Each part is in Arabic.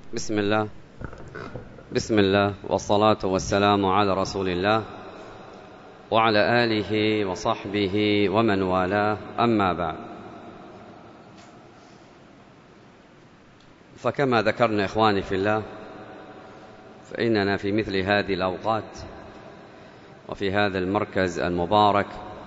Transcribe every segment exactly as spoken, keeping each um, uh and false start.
بسم الله بسم الله والصلاة والسلام على رسول الله وعلى آله وصحبه ومن والاه، أما بعد. فكما ذكرنا إخواني في الله، فإننا في مثل هذه الأوقات وفي هذا المركز المبارك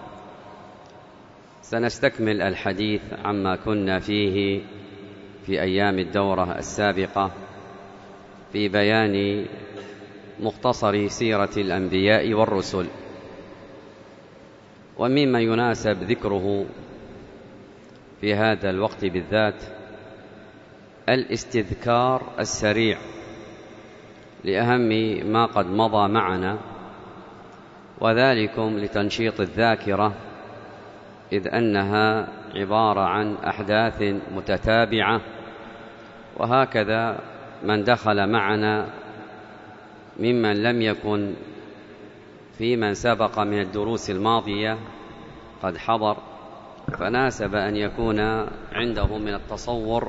سنستكمل الحديث عما كنا فيه في أيام الدورة السابقة في بيان مختصر سيرة الأنبياء والرسل. ومما يناسب ذكره في هذا الوقت بالذات الاستذكار السريع لأهم ما قد مضى معنا، وذلكم لتنشيط الذاكرة، إذ أنها عبارة عن أحداث متتابعة. وهكذا من دخل معنا ممن لم يكن في من سبق من الدروس الماضية قد حضر، فناسب أن يكون عنده من التصور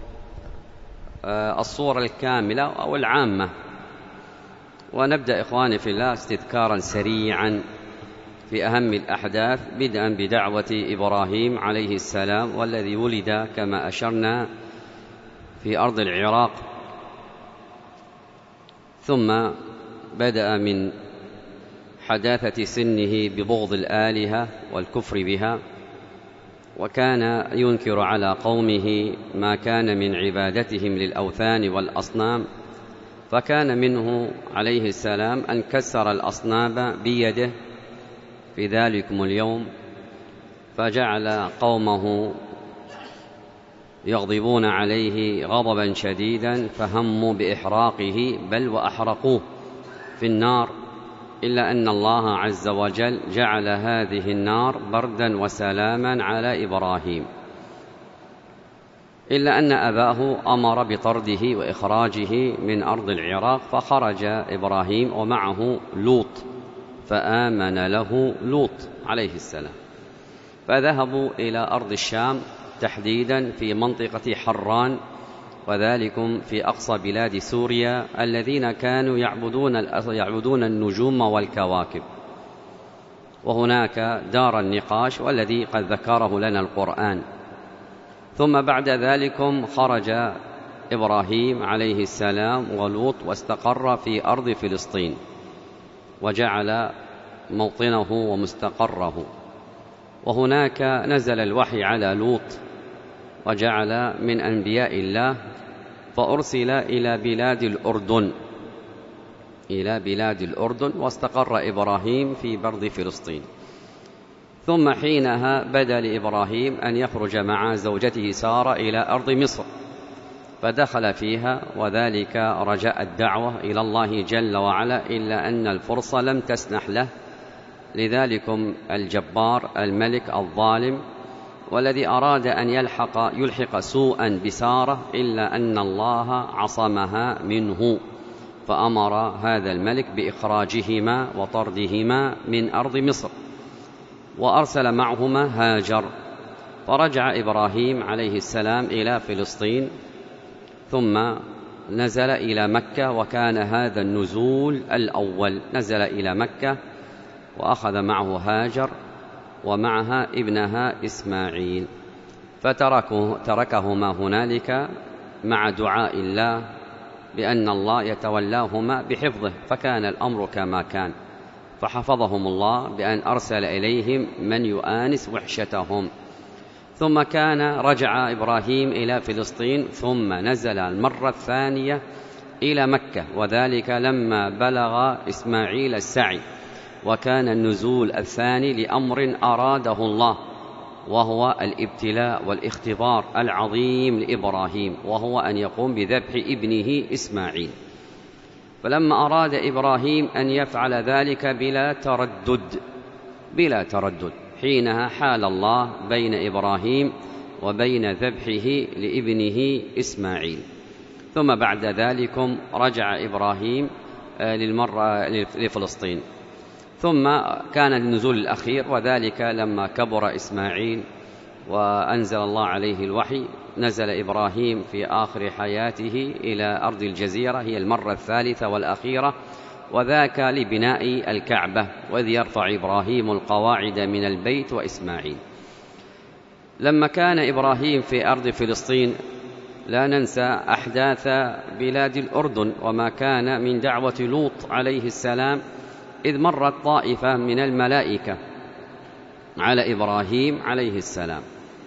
الصورة الكاملة أو العامة. ونبدأ إخواني في الله استذكارا سريعا في أهم الأحداث، بدءا بدعوة إبراهيم عليه السلام، والذي ولد كما أشرنا في أرض العراق، ثم بدأ من حداثة سنه ببغض الآلهة والكفر بها، وكان ينكر على قومه ما كان من عبادتهم للأوثان والأصنام، فكان منه عليه السلام أن كسر الأصنام بيده في ذلكم اليوم، فجعل قومه يغضبون عليه غضبا شديدا فهموا بإحراقه، بل وأحرقوه في النار، إلا أن الله عز وجل جعل هذه النار بردا وسلاما على إبراهيم، إلا أن أباه أمر بطرده وإخراجه من أرض العراق، فخرج إبراهيم ومعه لوط، فآمن له لوط عليه السلام، فذهبوا إلى أرض الشام، تحديدا في منطقة حران، وذلكم في أقصى بلاد سوريا، الذين كانوا يعبدون يعبدون النجوم والكواكب. وهناك دار النقاش والذي قد ذكره لنا القرآن. ثم بعد ذلكم خرج إبراهيم عليه السلام ولوط واستقر في أرض فلسطين، وجعل موطنه ومستقره، وهناك نزل الوحي على لوط وجعل من أنبياء الله، فأرسل إلى بلاد الأردن إلى بلاد الأردن واستقر إبراهيم في برد فلسطين. ثم حينها بدا لإبراهيم أن يخرج مع زوجته سارة إلى أرض مصر، فدخل فيها، وذلك رجاء الدعوة إلى الله جل وعلا، إلا أن الفرصة لم تسنح له، لذلكم الجبار الملك الظالم والذي أراد أن يلحق, يلحق سوءا بسارة، إلا أن الله عصمها منه، فأمر هذا الملك بإخراجهما وطردهما من أرض مصر، وأرسل معهما هاجر. فرجع إبراهيم عليه السلام إلى فلسطين، ثم نزل إلى مكة، وكان هذا النزول الأول، نزل إلى مكة وأخذ معه هاجر ومعها ابنها إسماعيل، فتركهما هنالك مع دعاء الله بأن الله يتولاهما بحفظه، فكان الأمر كما كان، فحفظهم الله بأن أرسل إليهم من يؤانس وحشتهم. ثم كان رجع إبراهيم إلى فلسطين، ثم نزل المرة الثانية إلى مكة، وذلك لما بلغ إسماعيل السعي، وكان النزول الثاني لأمر أراده الله، وهو الابتلاء والاختبار العظيم لإبراهيم، وهو أن يقوم بذبح ابنه إسماعيل. فلما أراد إبراهيم أن يفعل ذلك بلا تردد بلا تردد حينها حال الله بين إبراهيم وبين ذبحه لابنه إسماعيل. ثم بعد ذلك رجع إبراهيم للمرة لفلسطين. ثم كان النزول الأخير، وذلك لما كبر إسماعيل وأنزل الله عليه الوحي، نزل إبراهيم في آخر حياته إلى أرض الجزيرة، هي المرة الثالثة والأخيرة، وذاك لبناء الكعبة، وإذ يرفع إبراهيم القواعد من البيت وإسماعيل. لما كان إبراهيم في أرض فلسطين لا ننسى أحداث بلاد الأردن وما كان من دعوة لوط عليه السلام، إذ مرت طائفة من الملائكة على إبراهيم عليه السلام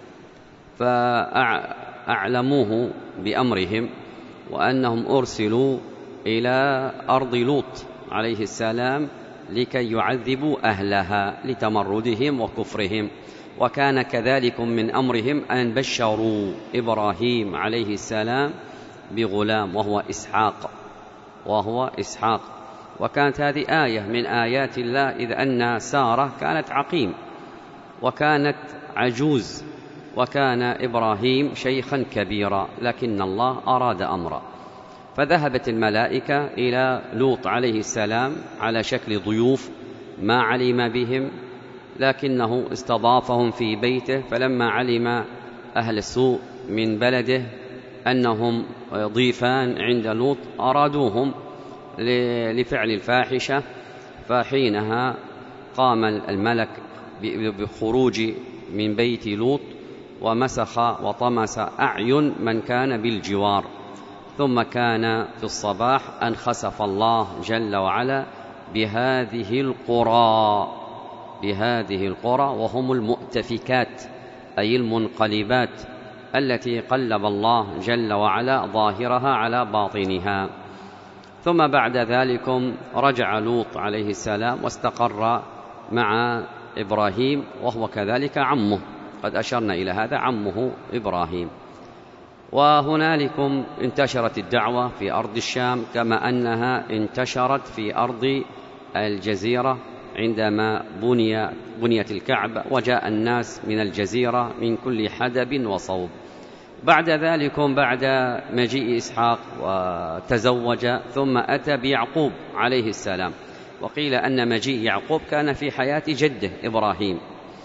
فأعلموه بأمرهم وأنهم أرسلوا إلى أرض لوط عليه السلام لكي يعذبوا أهلها لتمردهم وكفرهم. وكان كذلك من أمرهم أن بشروا إبراهيم عليه السلام بغلام وهو إسحاق وهو إسحاق وكانت هذه آية من آيات الله، إذ أن سارة كانت عقيم وكانت عجوز وكان إبراهيم شيخا كبيرا، لكن الله أراد أمرا، فذهبت الملائكة إلى لوط عليه السلام على شكل ضيوف ما علم بهم، لكنه استضافهم في بيته. فلما علم أهل السوء من بلده أنهم ضيفان عند لوط أرادوهم لفعل الفاحشة، فحينها قام الملك بخروج من بيت لوط ومسخ وطمس أعين من كان بالجوار. ثم كان في الصباح أن خسف الله جل وعلا بهذه القرى بهذه القرى وهم المؤتفكات، أي المنقلبات التي قلب الله جل وعلا ظاهرها على باطنها. ثم بعد ذلك رجع لوط عليه السلام واستقر مع إبراهيم، وهو كذلك عمه، قد أشرنا إلى هذا، عمه إبراهيم. وهنالكم انتشرت الدعوة في أرض الشام كما أنها انتشرت في أرض الجزيرة عندما بني بنيت الكعبة، وجاء الناس من الجزيرة من كل حدب وصوب. بعد ذلك بعد مجيء إسحاق وتزوج ثم أتى بيعقوب عليه السلام، وقيل أن مجيء يعقوب كان في حياة جده إبراهيم.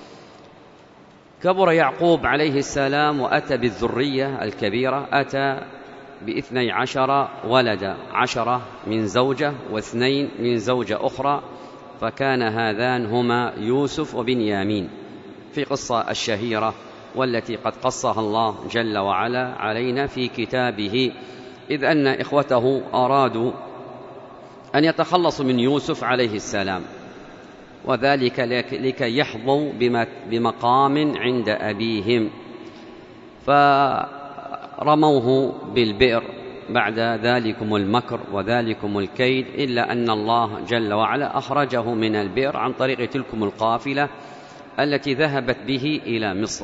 كبر يعقوب عليه السلام وأتى بالذرية الكبيرة، أتى باثني عشر ولدا، عشرة من زوجة واثنين من زوجة أخرى، فكان هذان هما يوسف وبنيامين في قصة الشهيرة والتي قد قصها الله جل وعلا علينا في كتابه، إذ أن إخوته أرادوا أن يتخلصوا من يوسف عليه السلام، وذلك لكي يحظوا بمقام عند أبيهم، فرموه بالبئر بعد ذلكم المكر وذلكم الكيد، إلا أن الله جل وعلا أخرجه من البئر عن طريق تلكم القافلة التي ذهبت به إلى مصر.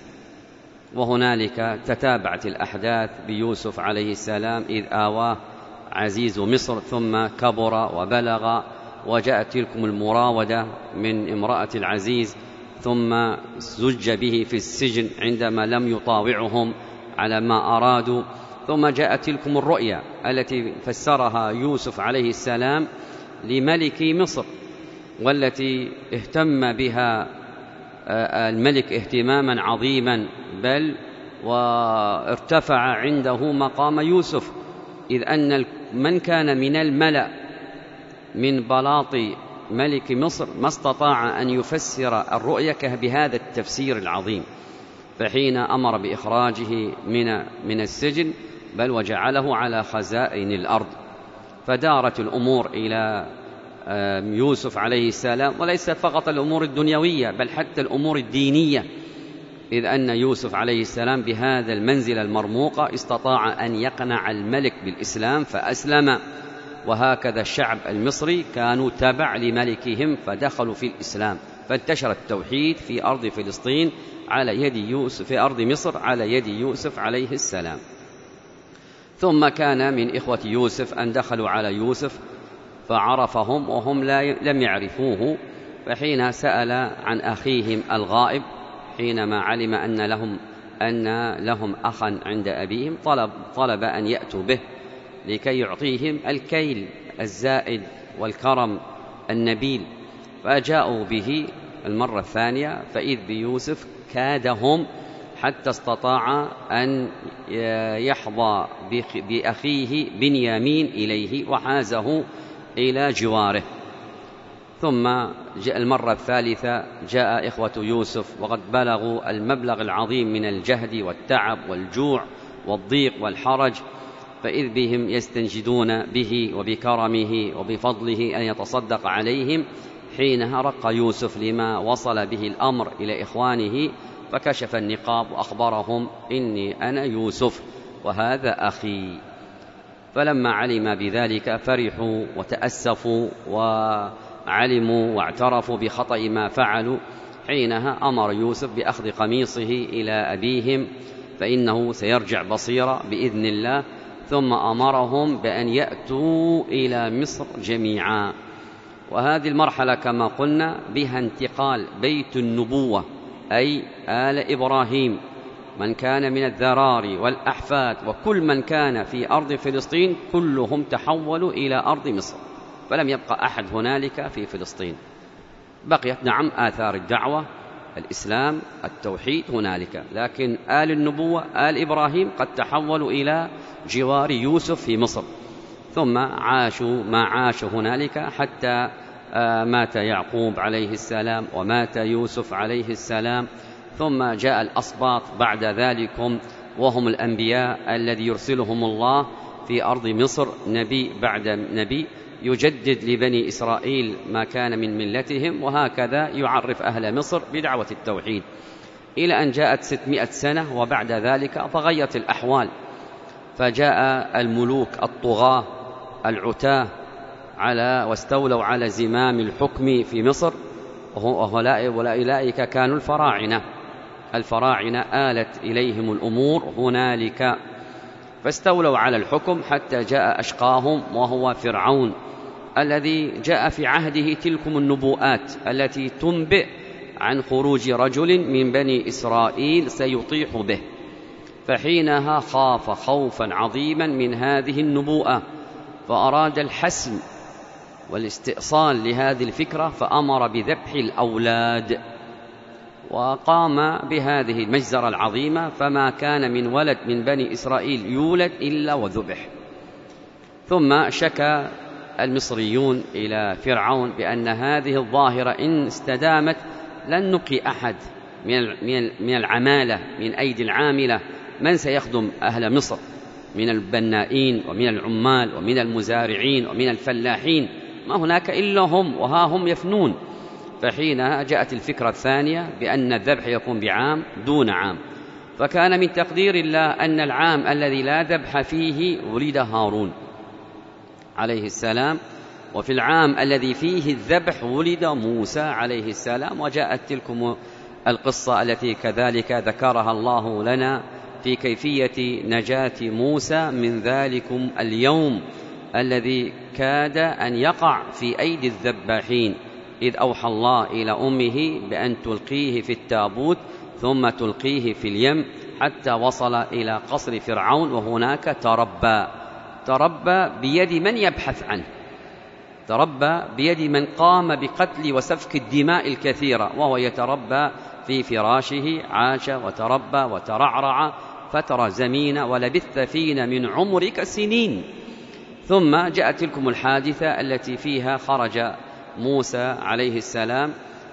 وهنالك تتابعت الأحداث بيوسف عليه السلام إذ آواه عزيز مصر، ثم كبر وبلغ وجاءت تلكم المراودة من امرأة العزيز، ثم زج به في السجن عندما لم يطاوعهم على ما أرادوا، ثم جاءت تلكم الرؤيا التي فسرها يوسف عليه السلام لملك مصر، والتي اهتم بها الملك اهتماما عظيما، بل وارتفع عنده مقام يوسف، إذ أن من كان من الملأ من بلاط ملك مصر ما استطاع أن يفسر الرؤيا بهذا التفسير العظيم، فحين أمر بإخراجه من من السجن بل وجعله على خزائن الأرض. فدارت الأمور إلى يوسف عليه السلام، وليس فقط الأمور الدنيوية بل حتى الأمور الدينية، إذ أن يوسف عليه السلام بهذا المنزل المرموقة استطاع أن يقنع الملك بالإسلام فأسلم، وهكذا الشعب المصري كانوا تبع لملكهم فدخلوا في الإسلام، فانتشر التوحيد في أرض فلسطين على يد يوسف، في أرض مصر على يد يوسف عليه السلام. ثم كان من إخوة يوسف أن دخلوا على يوسف فعرفهم وهم لم يعرفوه، فحين سأل عن أخيهم الغائب حينما علم أن لهم أن لهم أخا عند أبيهم طلب, طلب أن يأتوا به لكي يعطيهم الكيل الزائد والكرم النبيل، فجاءوا به المرة الثانية فإذ بيوسف كادهم حتى استطاع أن يحظى بأخيه بنيامين إليه وحازه إلى جواره. ثم جاء المرة الثالثة جاء إخوة يوسف وقد بلغوا المبلغ العظيم من الجهد والتعب والجوع والضيق والحرج، فإذ بهم يستنجدون به وبكرمه وبفضله أن يتصدق عليهم. حينها رق يوسف لما وصل به الأمر إلى إخوانه، فكشف النقاب وأخبرهم: إني أنا يوسف وهذا أخي. فلما علم بذلك فرحوا وتأسفوا وعلموا واعترفوا بخطأ ما فعلوا. حينها أمر يوسف بأخذ قميصه إلى أبيهم فإنه سيرجع بصيرا بإذن الله، ثم أمرهم بأن يأتوا إلى مصر جميعا. وهذه المرحلة كما قلنا بها انتقال بيت النبوة، أي آل إبراهيم، من كان من الذراري والأحفاد وكل من كان في أرض فلسطين كلهم تحولوا إلى أرض مصر، فلم يبقى أحد هنالك في فلسطين. بقيت نعم آثار الدعوة، الإسلام، التوحيد هنالك، لكن آل النبوة آل إبراهيم قد تحولوا إلى جوار يوسف في مصر، ثم عاشوا ما عاشوا هنالك حتى مات يعقوب عليه السلام ومات يوسف عليه السلام. ثم جاء الأسباط بعد ذلكم وهم الأنبياء الذي يرسلهم الله في أرض مصر نبي بعد نبي، يجدد لبني إسرائيل ما كان من ملتهم، وهكذا يعرف أهل مصر بدعوة التوحيد، إلى أن جاءت ستمائة سنة وبعد ذلك فغيرت الأحوال، فجاء الملوك الطغاة العتاة على واستولوا على زمام الحكم في مصر، وأولئك كانوا الفراعنة. الفراعنة آلت إليهم الأمور هنالك فاستولوا على الحكم حتى جاء أشقاهم وهو فرعون، الذي جاء في عهده تلكم النبوءات التي تنبئ عن خروج رجل من بني إسرائيل سيطيح به. فحينها خاف خوفا عظيما من هذه النبوءة، فأراد الحسم والاستئصال لهذه الفكرة، فأمر بذبح الأولاد، وقام بهذه المجزرة العظيمة، فما كان من ولد من بني إسرائيل يولد إلا وذبح. ثم شكى المصريون إلى فرعون بأن هذه الظاهرة إن استدامت لن نبقي أحد من العمالة من أيدي العاملة، من سيخدم أهل مصر من البنائين ومن العمال ومن المزارعين ومن الفلاحين، ما هناك إلا هم، وها هم يفنون. فحينها جاءت الفكرة الثانية بأن الذبح يكون بعام دون عام، فكان من تقدير الله أن العام الذي لا ذبح فيه ولد هارون عليه السلام، وفي العام الذي فيه الذبح ولد موسى عليه السلام. وجاءت تلكم القصة التي كذلك ذكرها الله لنا في كيفية نجاة موسى من ذلكم اليوم الذي كاد أن يقع في أيدي الذباحين، إذ أوحى الله إلى أمه بأن تلقيه في التابوت ثم تلقيه في اليم حتى وصل إلى قصر فرعون، وهناك تربى تربى بيد من يبحث عنه، تربى بيد من قام بقتل وسفك الدماء الكثيرة، وهو يتربى في فراشه، عاش وتربى وترعرع فترة زمينة ولبثت فينا من عمرك سنين. ثم جاءت تلكم الحادثة التي فيها خرج موسى عليه السلام،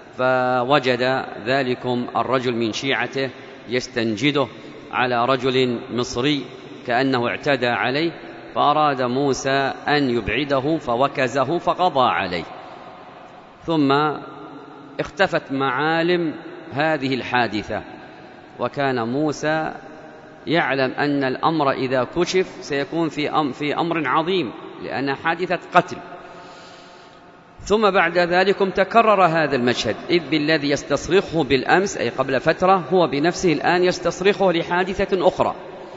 فوجد ذلكم الرجل من شيعته يستنجده على رجل مصري كأنه اعتدى عليه، فأراد موسى أن يبعده فوكزه فقضى عليه. ثم اختفت معالم هذه الحادثة، وكان موسى يعلم أن الأمر إذا كشف سيكون في أمر عظيم، لأن حادثة قتل. ثم بعد ذلك تكرر هذا المشهد، إذ بالذي يستصرخه بالأمس أي قبل فترة هو بنفسه الآن يستصرخه لحادثة أخرى.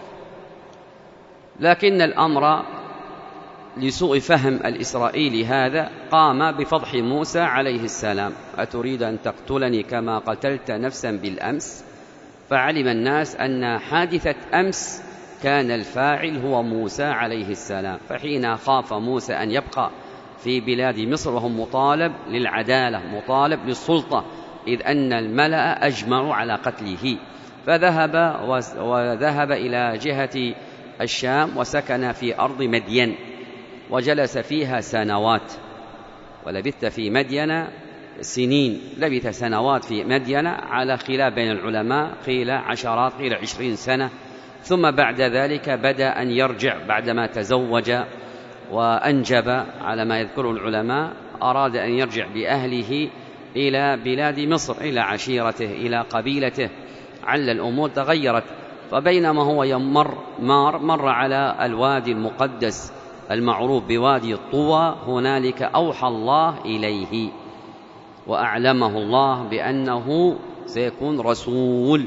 لكن الأمر لسوء فهم الإسرائيلي هذا قام بفضح موسى عليه السلام: أتريد أن تقتلني كما قتلت نفسا بالأمس؟ فعلم الناس أن حادثة أمس كان الفاعل هو موسى عليه السلام. فحين خاف موسى أن يبقى في بلاد مصر وهم مطالب للعدالة، مطالب للسلطة، إذ أن الملأ أجمعوا على قتله، فذهب وذهب إلى جهة الشام وسكن في أرض مدين وجلس فيها سنوات، ولبثت في مدين سنين، لبث سنوات في مدين على خلاف بين العلماء، قيل عشرات قيل عشرين سنة. ثم بعد ذلك بدأ أن يرجع بعدما تزوج وأنجب على ما يذكره العلماء، أراد أن يرجع بأهله إلى بلاد مصر، إلى عشيرته، إلى قبيلته، عل الأمور تغيرت. فبينما هو يمر مار مر على الوادي المقدس المعروف بوادي الطوى، هنالك أوحى الله إليه وأعلمه الله بأنه سيكون رسول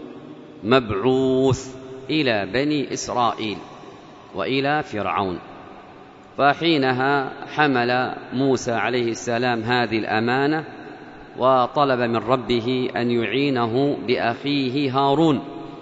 مبعوث إلى بني إسرائيل وإلى فرعون. فحينها حمل موسى عليه السلام هذه الأمانة وطلب من ربه أن يعينه بأخيه هارون،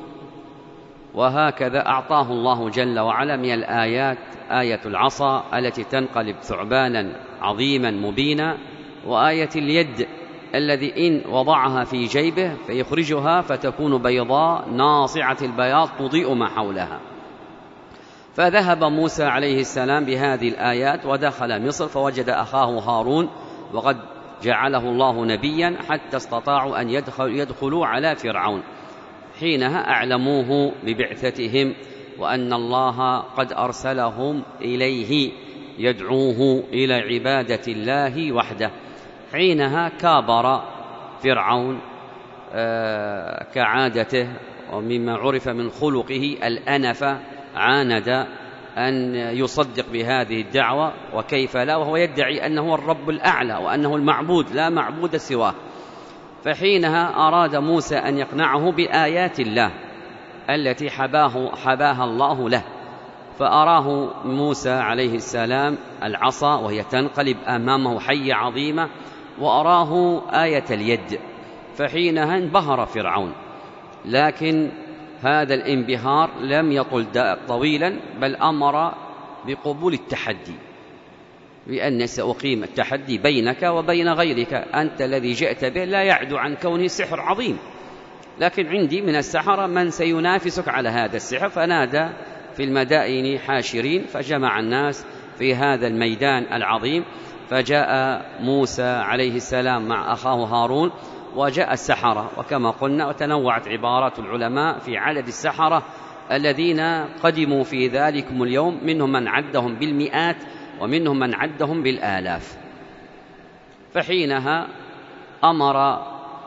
وهكذا أعطاه الله جل وعلا من الآيات آية العصا التي تنقلب ثعبانا عظيما مبينا، وآية اليد الذي إن وضعها في جيبه فيخرجها فتكون بيضاء ناصعة البياض تضيء ما حولها. فذهب موسى عليه السلام بهذه الآيات ودخل مصر فوجد أخاه هارون، وقد جعله الله نبيا حتى استطاعوا أن يدخلوا على فرعون. حينها أعلموه ببعثتهم وأن الله قد أرسلهم إليه يدعوه إلى عبادة الله وحده. حينها كابر فرعون كعادته، ومما عرف من خلقه الأنف، عاند أن يصدق بهذه الدعوة، وكيف لا، وهو يدعي أنه الرب الأعلى وأنه المعبود لا معبود سواه. فحينها أراد موسى أن يقنعه بآيات الله التي حباه حباها الله له، فأراه موسى عليه السلام العصا وهي تنقلب أمامه حية عظيمة، وأراه آية اليد. فحينها انبهر فرعون، لكن هذا الانبهار لم يطل طويلا، بل أمر بقبول التحدي، بأن سأقيم التحدي بينك وبين غيرك، أنت الذي جئت به لا يعدو عن كونه سحر عظيم، لكن عندي من السحرة من سينافسك على هذا السحر. فنادى في المدائن حاشرين، فجمع الناس في هذا الميدان العظيم، فجاء موسى عليه السلام مع أخاه هارون، وجاء السحرة. وكما قلنا وتنوعت عبارات العلماء في عدد السحرة الذين قدموا في ذلكم اليوم، منهم من عدهم بالمئات ومنهم من عدهم بالآلاف. فحينها أمر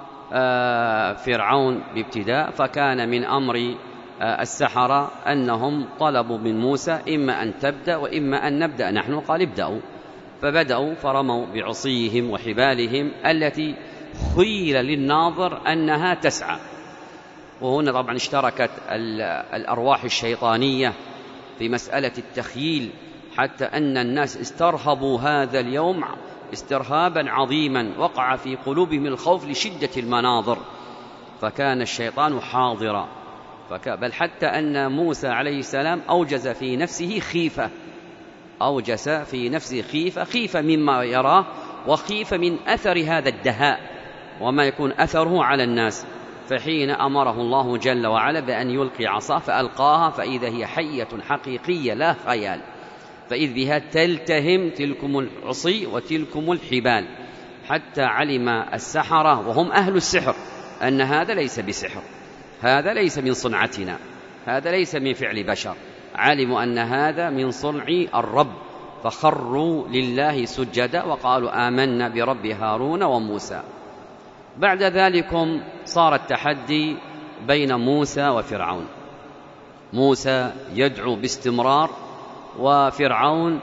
فرعون بابتداء، فكان من أمر السحرة أنهم طلبوا من موسى إما أن تبدأ وإما أن نبدأ نحن، قال ابدأوا. فبدأوا فرموا بعصيهم وحبالهم التي خيل للناظر أنها تسعى. وهنا طبعا اشتركت الأرواح الشيطانية في مسألة التخييل، حتى أن الناس استرهبوا هذا اليوم استرهابا عظيما، وقع في قلوبهم الخوف لشدة المناظر، فكان الشيطان حاضرا. بل حتى أن موسى عليه السلام أوجز في نفسه خيفة، أوجس في نفسه خيفة، خيفة مما يراه، وخيفة من أثر هذا الدهاء وما يكون أثره على الناس. فحين أمره الله جل وعلا بأن يلقي عصاه فألقاها، فإذا هي حية حقيقية لا خيال، فإذ بها تلتهم تلكم العصي وتلكم الحبال، حتى علم السحرة وهم أهل السحر أن هذا ليس بسحر، هذا ليس من صنعتنا، هذا ليس من فعل بشر، علموا أن هذا من صنع الرب، فخروا لله سجدا وقالوا آمنا برب هارون وموسى. بعد ذلك صار التحدي بين موسى وفرعون، موسى يدعو باستمرار، وفرعون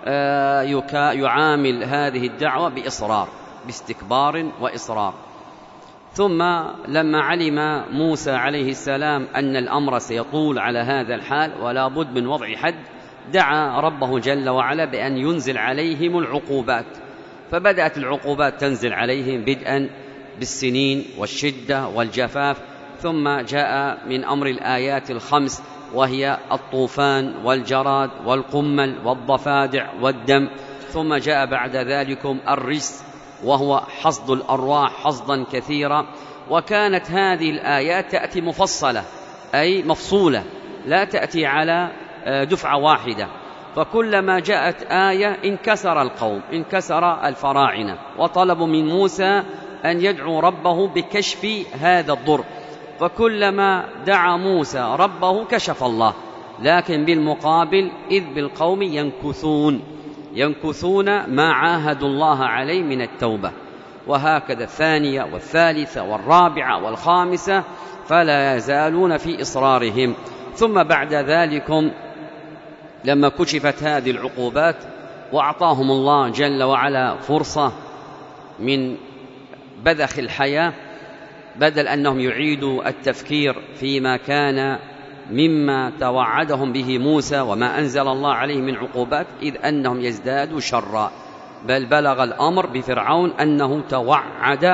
يعامل هذه الدعوة بإصرار، باستكبار وإصرار. ثم لما علم موسى عليه السلام أن الأمر سيطول على هذا الحال ولا بد من وضع حد، دعا ربه جل وعلا بأن ينزل عليهم العقوبات. فبدأت العقوبات تنزل عليهم بدءا بالسنين والشدة والجفاف، ثم جاء من أمر الآيات الخمس وهي الطوفان والجراد والقمل والضفادع والدم، ثم جاء بعد ذلك الرجس وهو حصد الأرواح حصدا كثيرا، وكانت هذه الآيات تأتي مفصلة أي مفصولة، لا تأتي على دفعة واحدة، فكلما جاءت آية انكسر القوم، انكسر الفراعنة، وطلبوا من موسى أن يدعو ربه بكشف هذا الضر، فكلما دعا موسى ربه كشف الله، لكن بالمقابل إذ بالقوم ينكثون ينكثون ما عاهدوا الله عليه من التوبة. وهكذا الثانية والثالثة والرابعة والخامسة، فلا يزالون في إصرارهم. ثم بعد ذلك لما كشفت هذه العقوبات وأعطاهم الله جل وعلا فرصة من بذخ الحياة، بدل أنهم يعيدوا التفكير فيما كان مما توعدهم به موسى وما أنزل الله عليه من عقوبات، إذ أنهم يزدادوا شرا، بل بلغ الأمر بفرعون أنه توعد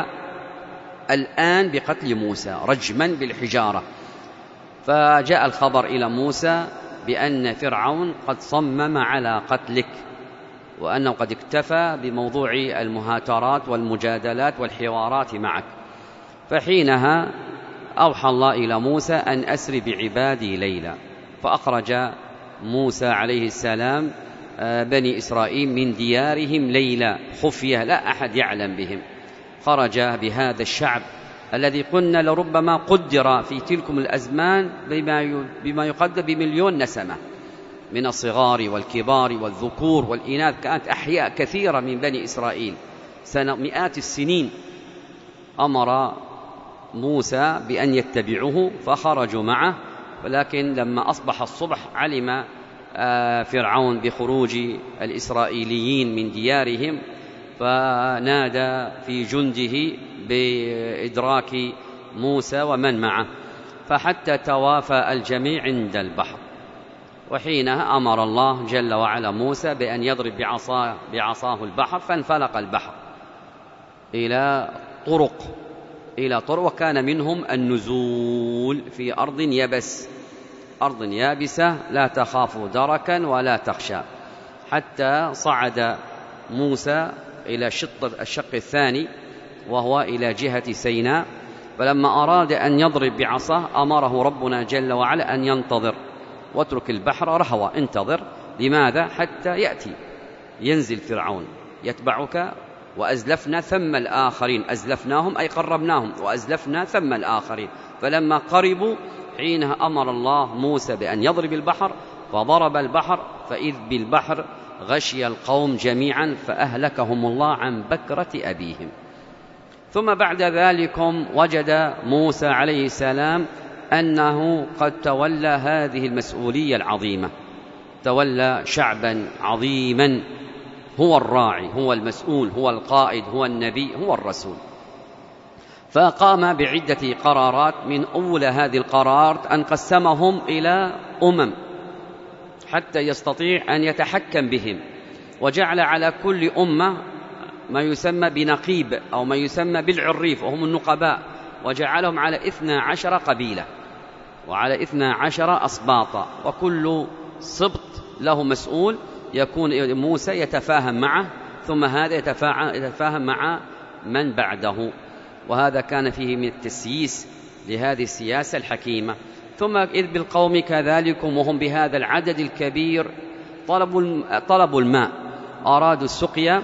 الآن بقتل موسى رجما بالحجارة. فجاء الخبر إلى موسى بأن فرعون قد صمم على قتلك، وأنه قد اكتفى بموضوع المهاترات والمجادلات والحوارات معك. فحينها أوحى الله إلى موسى أن أسر بعبادي ليلا، فأخرج موسى عليه السلام بني إسرائيل من ديارهم ليلا خفية لا أحد يعلم بهم، خرج بهذا الشعب الذي قلنا لربما قدر في تلكم الأزمان بما يقدر بمليون نسمة من الصغار والكبار والذكور والإناث، كانت أحياء كثيرة من بني إسرائيل سنة مئات السنين. أمر موسى بأن يتبعوه فخرجوا معه، ولكن لما أصبح الصبح علم فرعون بخروج الإسرائيليين من ديارهم، فنادى في جنده بإدراك موسى ومن معه، فحتى توافى الجميع عند البحر. وحينها أمر الله جل وعلا موسى بأن يضرب بعصاه, بعصاه البحر، فانفلق البحر إلى طرق إلى طرق وكان منهم النزول في أرض يبس أرض يابسة لا تخاف دركا ولا تخشى، حتى صعد موسى إلى شط الشق الثاني وهو إلى جهة سيناء. فلما أراد أن يضرب بعصاه أمره ربنا جل وعلا أن ينتظر واترك البحر رهوا، انتظر. لماذا؟ حتى يأتي ينزل فرعون يتبعك، وأزلفنا ثم الآخرين، أزلفناهم أي قربناهم، وأزلفنا ثم الآخرين. فلما قربوا حينها أمر الله موسى بأن يضرب البحر، فضرب البحر فإذ بالبحر غشي القوم جميعا فأهلكهم الله عن بكرة أبيهم. ثم بعد ذلك وجد موسى عليه السلام أنه قد تولى هذه المسؤولية العظيمة، تولى شعبا عظيما، هو الراعي، هو المسؤول، هو القائد، هو النبي، هو الرسول. فقام بعدة قرارات، من أول هذه القرارات أن قسمهم إلى أمم حتى يستطيع أن يتحكم بهم، وجعل على كل أمة ما يسمى بنقيب أو ما يسمى بالعريف وهم النقباء، وجعلهم على اثنا عشر قبيلة وعلى اثنا عشر أسباطا، وكل سبط له مسؤول يكون موسى يتفاهم معه، ثم هذا يتفاهم مع من بعده. وهذا كان فيه من التسييس لهذه السياسة الحكيمة. ثم إذ بالقوم كذلك وهم بهذا العدد الكبير طلبوا, طلبوا الماء، أرادوا السقيا،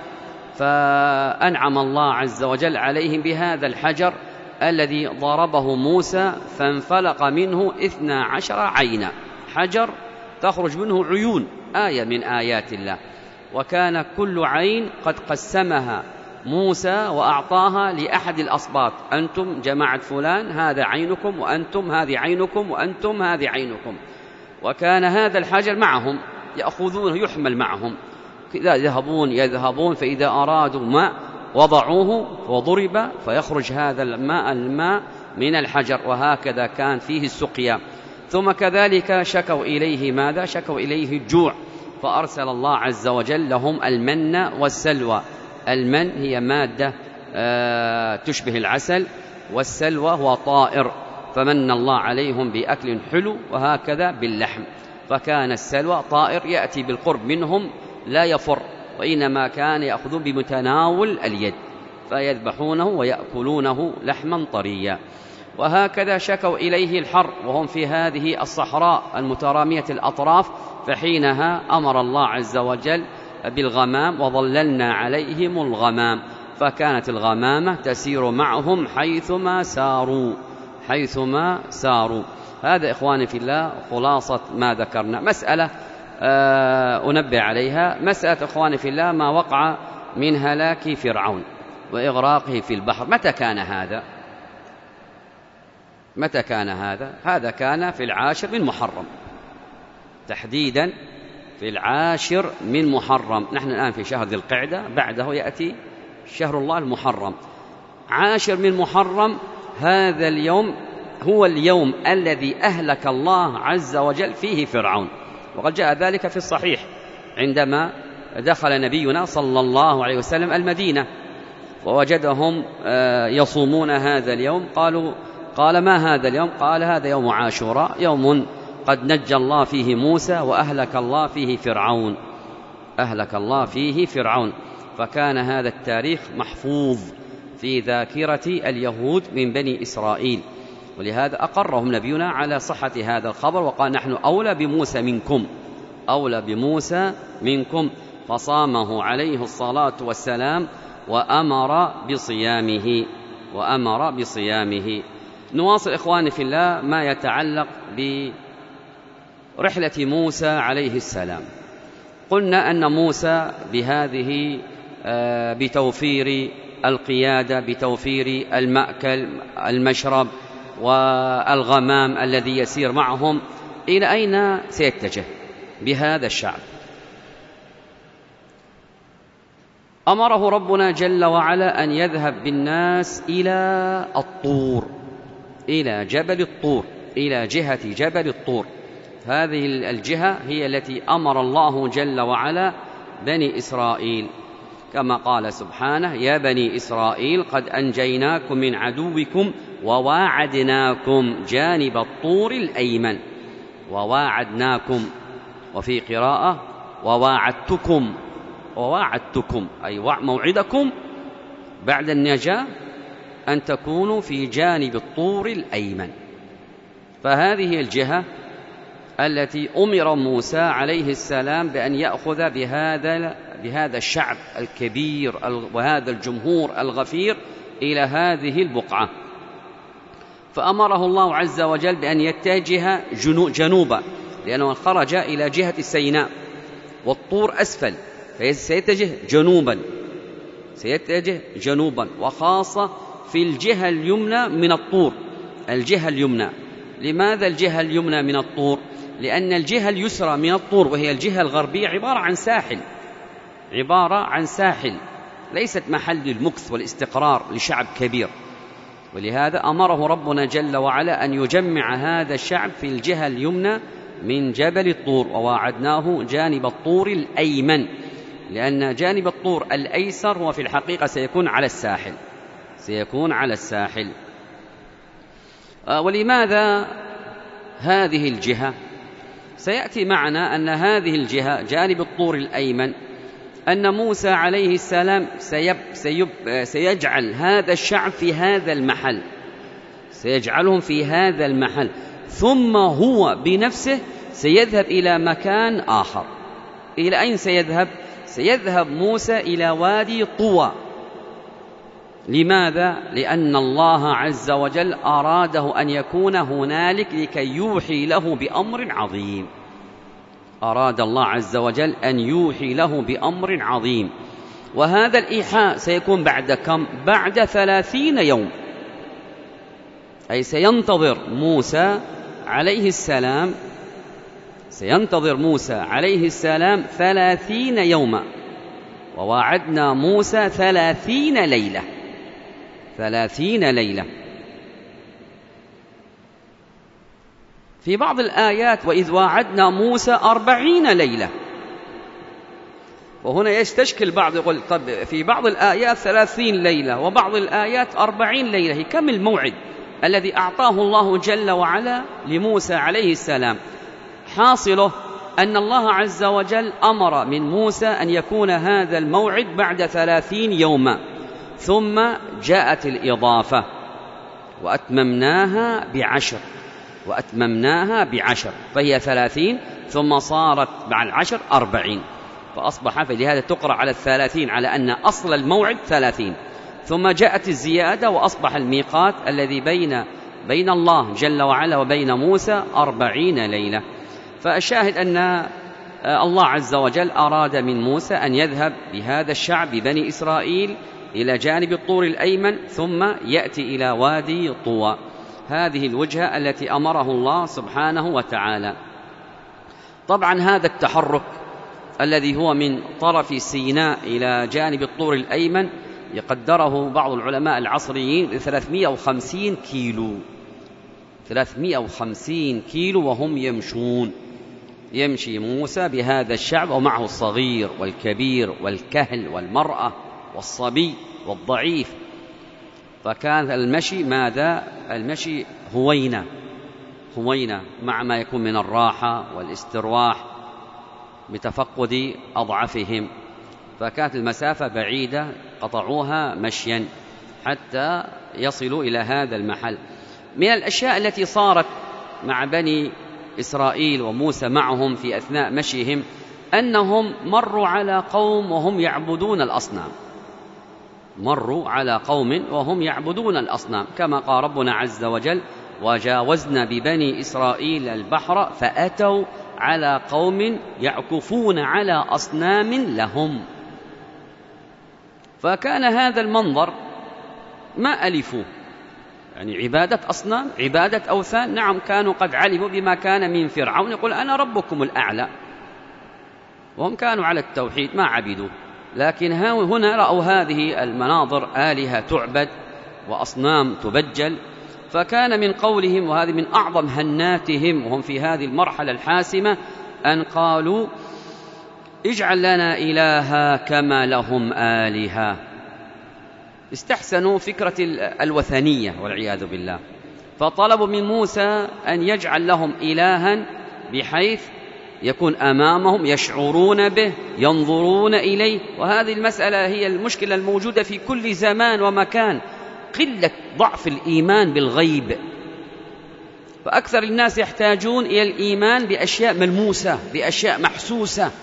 فأنعم الله عز وجل عليهم بهذا الحجر الذي ضربه موسى فانفلق منه اثنا عشر عينا، حجر تخرج منه عيون، آية من آيات الله. وكان كل عين قد قسمها موسى وأعطاها لأحد الأصباط، أنتم جماعة فلان هذا عينكم، وأنتم هذه عينكم، وأنتم هذه عينكم. وكان هذا الحجر معهم يأخذونه، يحمل معهم، إذا يذهبون يذهبون فإذا أرادوا ماء وضعوه وضرب فيخرج هذا الماء الماء من الحجر. وهكذا كان فيه السقيا. ثم كذلك شكوا إليه ماذا؟ شكوا إليه الجوع، فأرسل الله عز وجل لهم المن والسلوى. المن هي مادة تشبه العسل، والسلوى هو طائر، فمن الله عليهم بأكل حلو، وهكذا باللحم. فكان السلوى طائر يأتي بالقرب منهم لا يفر، وإنما كان يأخذون بمتناول اليد. فيذبحونه ويأكلونه لحما طريا. وهكذا شكوا إليه الحر وهم في هذه الصحراء المترامية الأطراف، فحينها أمر الله عز وجل بالغمام وظللنا عليهم الغمام، فكانت الغمامة تسير معهم حيثما ساروا حيثما ساروا. هذا إخواني في الله خلاصة ما ذكرنا. مسألة أنبه عليها، مسألة إخواني في الله ما وقع من هلاك فرعون وإغراقه في البحر، متى كان هذا؟ متى كان هذا؟ هذا كان في العاشر من محرم، تحديدا في العاشر من محرم. نحن الآن في شهر ذي القعدة، بعده يأتي شهر الله المحرم. عاشر من محرم هذا اليوم هو اليوم الذي أهلك الله عز وجل فيه فرعون، وقد جاء ذلك في الصحيح عندما دخل نبينا صلى الله عليه وسلم المدينة ووجدهم يصومون هذا اليوم. قالوا قال ما هذا اليوم؟ قال هذا يوم عاشوراء، يوم قد نجى الله فيه موسى وأهلك الله فيه فرعون أهلك الله فيه فرعون. فكان هذا التاريخ محفوظ في ذاكرة اليهود من بني إسرائيل، ولهذا أقرهم نبينا على صحة هذا الخبر وقال نحن أولى بموسى منكم أولى بموسى منكم فصامه عليه الصلاة والسلام وأمر بصيامه وأمر بصيامه. نواصل إخواني في الله ما يتعلق برحلة موسى عليه السلام. قلنا أن موسى بهذه بتوفير القيادة، بتوفير المأكل المشرب والغمام الذي يسير معهم، إلى أين سيتجه بهذا الشعب؟ أمره ربنا جل وعلا أن يذهب بالناس إلى الطور، إلى جبل الطور، إلى جهة جبل الطور. هذه الجهة هي التي أمر الله جل وعلا بني إسرائيل، كما قال سبحانه يا بني إسرائيل قد أنجيناكم من عدوكم وواعدناكم جانب الطور الأيمن. وواعدناكم، وفي قراءة وواعدتكم وواعدتكم أي موعدكم بعد النجاة أن تكونوا في جانب الطور الأيمن. فهذه الجهة التي أمر موسى عليه السلام بأن يأخذ بهذا بهذا الشعب الكبير وهذا الجمهور الغفير إلى هذه البقعة. فأمره الله عز وجل بأن يتجه جنوبا، لأنه خرج إلى جهة السيناء والطور أسفل، فسيتجه جنوبا سيتجه جنوبا وخاصة في الجهة اليمنى من الطور. الجهة اليمنى، لماذا الجهة اليمنى من الطور؟ لأن الجهة اليسرى من الطور وهي الجهة الغربية عبارة عن ساحل عبارة عن ساحل ليست محل للمكث والاستقرار لشعب كبير، ولهذا أمره ربنا جل وعلا أن يجمع هذا الشعب في الجهة اليمنى من جبل الطور. وواعدناه جانب الطور الأيمن، لأن جانب الطور الأيسر هو في الحقيقة سيكون على الساحل سيكون على الساحل. ولماذا هذه الجهة؟ سيأتي معنا أن هذه الجهة جانب الطور الأيمن أن موسى عليه السلام سيب سيب سيجعل هذا الشعب في هذا المحل سيجعلهم في هذا المحل ثم هو بنفسه سيذهب إلى مكان آخر. إلى أين سيذهب؟ سيذهب موسى إلى وادي طوى. لماذا؟ لأن الله عز وجل أراده أن يكون هنالك لكي يوحي له بأمر عظيم. أراد الله عز وجل أن يوحي له بأمر عظيم، وهذا الإيحاء سيكون بعد كم؟ بعد ثلاثين يوم، أي سينتظر موسى عليه السلام سينتظر موسى عليه السلام ثلاثين يوما. وواعدنا موسى ثلاثين ليلة ثلاثين ليلة. في بعض الآيات وإذ واعدنا موسى أربعين ليلة. وهنا يستشكل بعض يقول طب في بعض الآيات ثلاثين ليلة وبعض الآيات أربعين ليلة، هي كم الموعد الذي أعطاه الله جل وعلا لموسى عليه السلام؟ حاصله أن الله عز وجل أمر من موسى أن يكون هذا الموعد بعد ثلاثين يوما، ثم جاءت الإضافة وأتممناها بعشر وأتممناها بعشر فهي ثلاثين، ثم صارت مع العشر أربعين، فأصبح فلهذا تقرأ على الثلاثين على أن أصل الموعد ثلاثين، ثم جاءت الزيادة وأصبح الميقات الذي بين بين الله جل وعلا وبين موسى أربعين ليلة. فالشاهد أن الله عز وجل أراد من موسى أن يذهب بهذا الشعب بني إسرائيل إلى جانب الطور الأيمن ثم يأتي إلى وادي طوى. هذه الوجهة التي أمره الله سبحانه وتعالى. طبعا هذا التحرك الذي هو من طرف سيناء إلى جانب الطور الأيمن يقدره بعض العلماء العصريين ثلاثمائة وخمسين كيلو ثلاثمائة وخمسين كيلو وهم يمشون. يمشي موسى بهذا الشعب ومعه الصغير والكبير والكهل والمرأة والصبي والضعيف، فكان المشي ماذا؟ المشي هوينة هوينة مع ما يكون من الراحة والاسترواح بتفقد أضعفهم، فكانت المسافة بعيدة قطعوها مشيا حتى يصلوا إلى هذا المحل. من الأشياء التي صارت مع بني إسرائيل وموسى معهم في أثناء مشيهم أنهم مروا على قوم وهم يعبدون الأصنام مروا على قوم وهم يعبدون الأصنام كما قال ربنا عز وجل: وجاوزنا ببني إسرائيل البحر فأتوا على قوم يعكفون على أصنام لهم. فكان هذا المنظر ما ألفوه، يعني عبادة أصنام، عبادة أوثان. نعم كانوا قد علموا بما كان من فرعون يقول أنا ربكم الأعلى، وهم كانوا على التوحيد ما عبدوا، لكن هنا رأوا هذه المناظر آلهة تعبد وأصنام تبجل. فكان من قولهم، وهذه من أعظم هناتهم وهم في هذه المرحلة الحاسمة، أن قالوا: اجعل لنا إلها كما لهم آلهة. استحسنوا فكرة الوثنية والعياذ بالله، فطلبوا من موسى أن يجعل لهم إلها بحيث يكون أمامهم يشعرون به ينظرون إليه. وهذه المسألة هي المشكلة الموجودة في كل زمان ومكان، قلة ضعف الإيمان بالغيب. فأكثر الناس يحتاجون إلى الإيمان بأشياء ملموسة بأشياء محسوسة،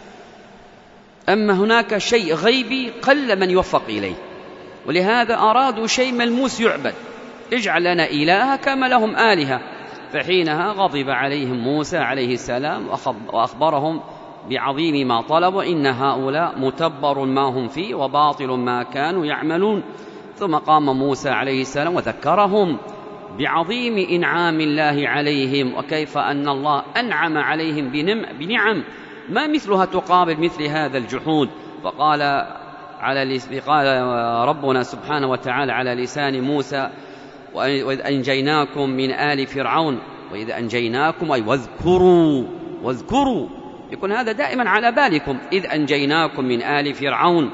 أما هناك شيء غيبي قل من يوفق إليه، ولهذا أرادوا شيء ملموس يعبد. اجعل لنا إلها كما لهم آلهة. فحينها غضب عليهم موسى عليه السلام وأخبرهم بعظيم ما طلبوا: إن هؤلاء متبر ما هم فيه وباطل ما كانوا يعملون. ثم قام موسى عليه السلام وذكرهم بعظيم إنعام الله عليهم، وكيف أن الله أنعم عليهم بنعم ما مثلها تقابل مثل هذا الجحود. فقال على قال ربنا سبحانه وتعالى على لسان موسى: وإذ أنجيناكم من آل فرعون وإذ أنجيناكم، أي واذكروا واذكروا يكون هذا دائما على بالكم. إذ أنجيناكم من آل فرعون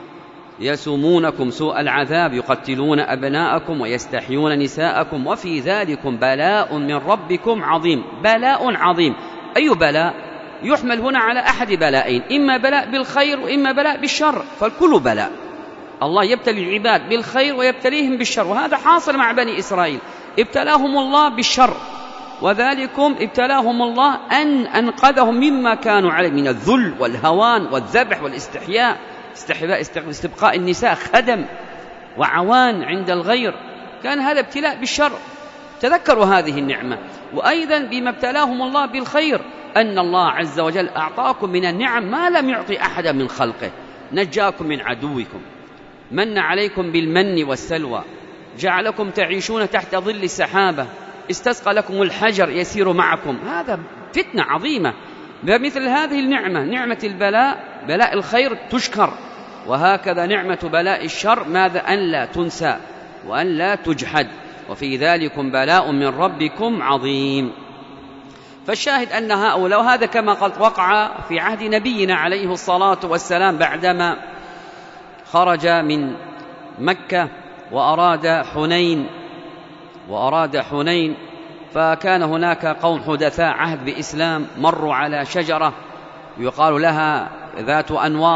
يسومونكم سوء العذاب يقتلون أبناءكم ويستحيون نساءكم وفي ذلكم بلاء من ربكم عظيم. بلاء عظيم، أي بلاء؟ يحمل هنا على أحد بلائين، إما بلاء بالخير وإما بلاء بالشر، فالكل بلاء. الله يبتلي العباد بالخير ويبتليهم بالشر، وهذا حاصل مع بني إسرائيل. ابتلاهم الله بالشر، وذلكم ابتلاهم الله أن أنقذهم مما كانوا عليه من الذل والهوان والذبح والاستحياء، استبقاء النساء خدم وعوان عند الغير، كان هذا ابتلاء بالشر. تذكروا هذه النعمة. وأيضا بما ابتلاهم الله بالخير، أن الله عز وجل أعطاكم من النعم ما لم يعطي أحدا من خلقه. نجاكم من عدوكم، من عليكم بالمن والسلوى، جعلكم تعيشون تحت ظل السحابة، استسقى لكم الحجر يسير معكم. هذا فتنة عظيمة. بمثل هذه النعمة، نعمة البلاء، بلاء الخير تشكر، وهكذا نعمة بلاء الشر ماذا؟ أن لا تنسى وأن لا تجحد. وفي ذلكم بلاء من ربكم عظيم. فالشاهد أن هؤلاء، وهذا كما قد وقع في عهد نبينا عليه الصلاة والسلام بعدما خرج من مكة وأراد حنين وأراد حنين فكان هناك قوم حدثاء عهد بإسلام مروا على شجرة يقال لها ذات أنواط،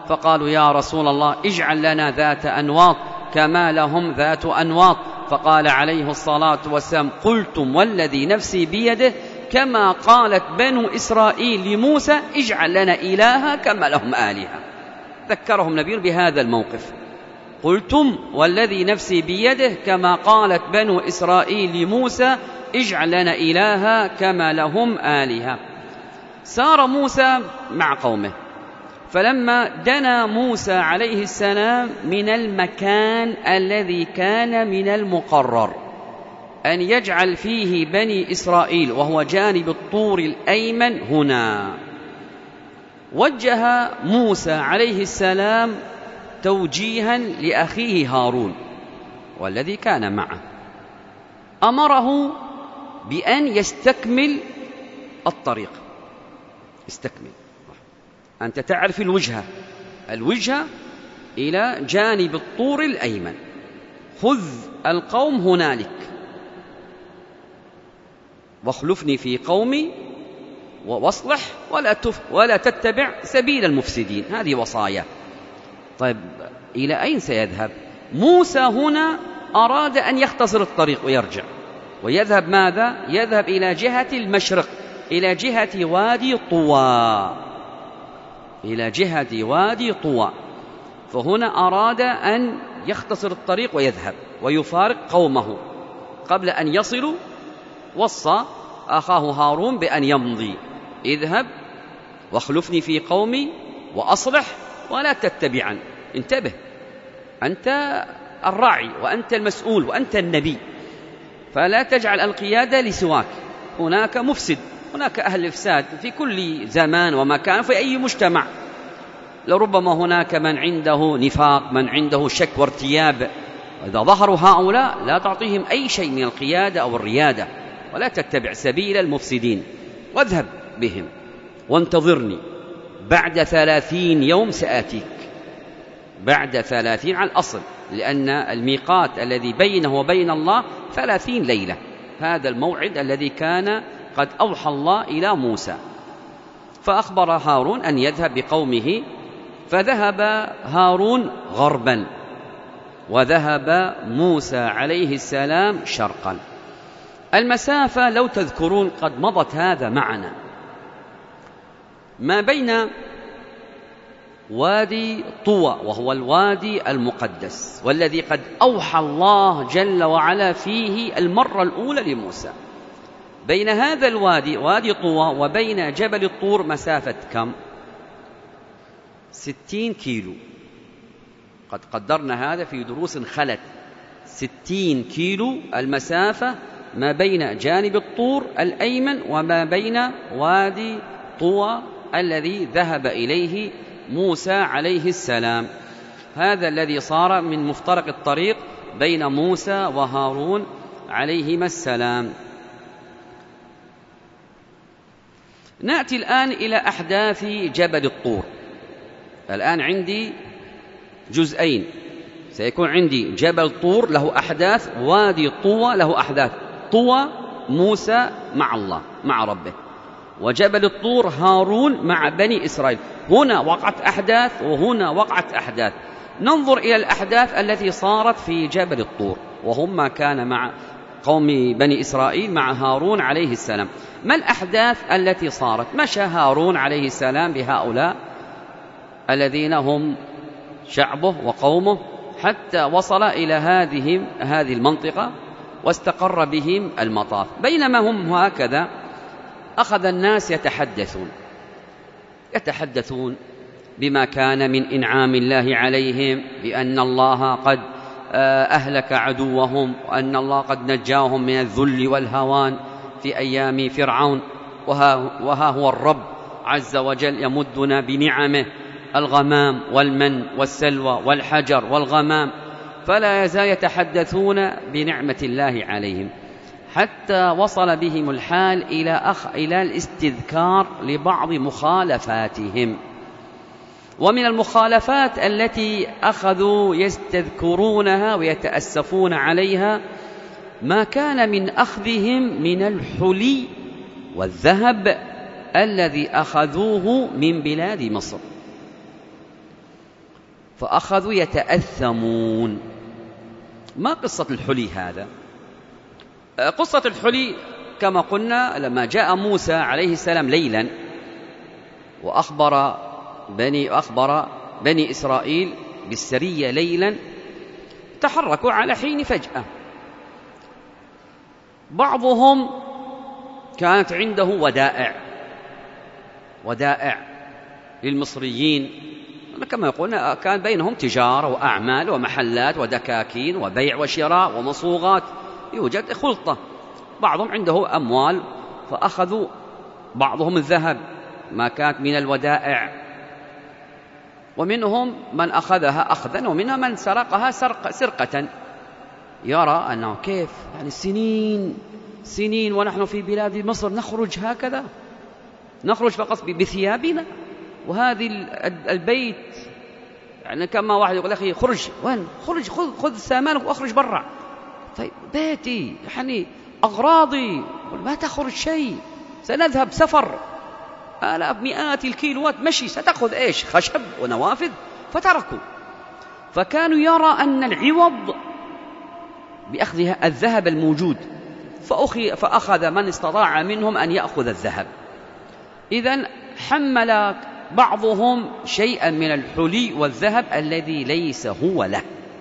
فقالوا يا رسول الله اجعل لنا ذات أنواط كما لهم ذات أنواط. فقال عليه الصلاة والسلام قلتم والذي نفسي بيده كما قالت بنو إسرائيل لموسى اجعل لنا إلها كما لهم آلهة. ذكرهم نبي بهذا الموقف، قلتم والذي نفسي بيده كما قالت بنو إسرائيل لموسى اجعل لنا إلها كما لهم آلهة. سار موسى مع قومه، فلما دنا موسى عليه السلام من المكان الذي كان من المقرر أن يجعل فيه بني إسرائيل وهو جانب الطور الأيمن، هنا وجه موسى عليه السلام توجيها لأخيه هارون والذي كان معه، أمره بأن يستكمل الطريق. استكمل، أنت تعرف الوجهة الوجهة إلى جانب الطور الأيمن، خذ القوم هنالك واخلفني في قومي واصلح ولا, تف ولا تتبع سبيل المفسدين. هذه وصايا. طيب إلى أين سيذهب موسى؟ هنا أراد أن يختصر الطريق ويرجع ويذهب ماذا؟ يذهب إلى جهة المشرق، إلى جهة وادي طوى، إلى جهة وادي طوى. فهنا أراد أن يختصر الطريق ويذهب ويفارق قومه قبل أن يصلوا. وصى أخاه هارون بأن يمضي، اذهب واخلفني في قومي وأصلح ولا تتبعا. انتبه، أنت الراعي وأنت المسؤول وأنت النبي، فلا تجعل القيادة لسواك. هناك مفسد، هناك أهل إفساد في كل زمان ومكان في أي مجتمع. لربما هناك من عنده نفاق، من عنده شك وارتياب. إذا ظهروا هؤلاء لا تعطيهم أي شيء من القيادة أو الريادة، ولا تتبع سبيل المفسدين، واذهب بهم وانتظرني بعد ثلاثين يوم سآتيك. بعد ثلاثين على الأصل، لأن الميقات الذي بينه وبين الله ثلاثين ليلة، هذا الموعد الذي كان قد أوحى الله إلى موسى. فأخبر هارون أن يذهب بقومه، فذهب هارون غربا وذهب موسى عليه السلام شرقا. المسافة لو تذكرون قد مضت هذا معنا، ما بين وادي طوى وهو الوادي المقدس والذي قد أوحى الله جل وعلا فيه المرة الأولى لموسى، بين هذا الوادي وادي طوى وبين جبل الطور مسافة كم؟ ستين كيلو. قد قدرنا هذا في دروس خلت. ستين كيلو المسافة ما بين جانب الطور الأيمن وما بين وادي طوى الذي ذهب إليه موسى عليه السلام. هذا الذي صار من مفترق الطريق بين موسى وهارون عليهما السلام. نأتي الآن إلى أحداث جبل الطور. الآن عندي جزئين، سيكون عندي جبل طور له أحداث، وادي طوى له أحداث. طوى موسى مع الله مع ربه، وجبل الطور هارون مع بني إسرائيل. هنا وقعت أحداث وهنا وقعت أحداث. ننظر إلى الأحداث التي صارت في جبل الطور، وهم ما كان مع قوم بني إسرائيل مع هارون عليه السلام. ما الأحداث التي صارت؟ مشى هارون عليه السلام بهؤلاء الذين هم شعبه وقومه حتى وصل إلى هذه هذه المنطقة واستقر بهم المطاف. بينما هم هكذا أخذ الناس يتحدثون يتحدثون بما كان من إنعام الله عليهم، بأن الله قد أهلك عدوهم، وأن الله قد نجاهم من الذل والهوان في أيام فرعون، وها, وها هو الرب عز وجل يمدنا بنعمه، الغمام والمن والسلوى والحجر والغمام. فلا يزال يتحدثون بنعمة الله عليهم، حتى وصل بهم الحال إلى, أخ... إلى الاستذكار لبعض مخالفاتهم. ومن المخالفات التي أخذوا يستذكرونها ويتأسفون عليها ما كان من أخذهم من الحلي والذهب الذي أخذوه من بلاد مصر. فأخذوا يتأثمون. ما قصة الحلي هذا؟ قصة الحلي كما قلنا لما جاء موسى عليه السلام ليلا وأخبر بني, أخبر بني إسرائيل بالسرية ليلا، تحركوا على حين فجأة. بعضهم كانت عنده ودائع ودائع للمصريين، كما يقولون كان بينهم تجارة وأعمال ومحلات ودكاكين وبيع وشراء ومصوغات، يوجد خلطة. بعضهم عنده أموال فأخذوا بعضهم الذهب ما كانت من الودائع، ومنهم من أخذها أخذا ومنهم من سرقها سرق سرقة، يرى أنه كيف يعني سنين سنين ونحن في بلاد مصر نخرج هكذا، نخرج فقط بثيابنا، وهذه البيت يعني كما واحد يقول أخي خرج، وين خرج؟ خذ خذ سامانك وأخرج برا. طيب بيتي يعني أغراضي ما تخرج شيء، سنذهب سفر آلاف مئات الكيلوات مشي، ستأخذ إيش؟ خشب ونوافذ. فتركوا، فكانوا يرى أن العوض بأخذها الذهب الموجود، فأخذ من استطاع منهم أن يأخذ الذهب. إذن حمل بعضهم شيئا من الحلي والذهب الذي ليس هو له.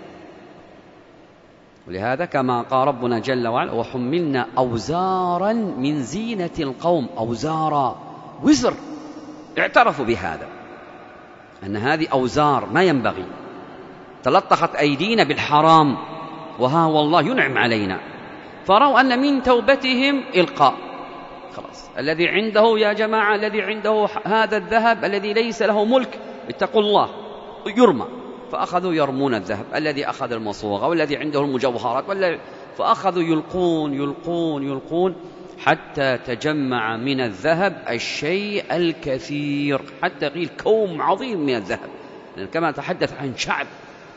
ولهذا كما قال ربنا جل وعلا وحملنا أوزارا من زينة القوم، أوزارا وزر، اعترفوا بهذا أن هذه أوزار ما ينبغي، تلطخت أيدينا بالحرام وها والله ينعم علينا، فرأوا أن من توبتهم إلقاء. خلاص الذي عنده يا جماعة، الذي عنده هذا الذهب الذي ليس له ملك اتقوا الله يرمى. فأخذوا يرمون الذهب، الذي أخذ المصوغة والذي عنده المجوهرات، فأخذوا يلقون يلقون يلقون حتى تجمع من الذهب الشيء الكثير، حتى قيل كوم عظيم من الذهب، لأن كما تحدث عن شعب.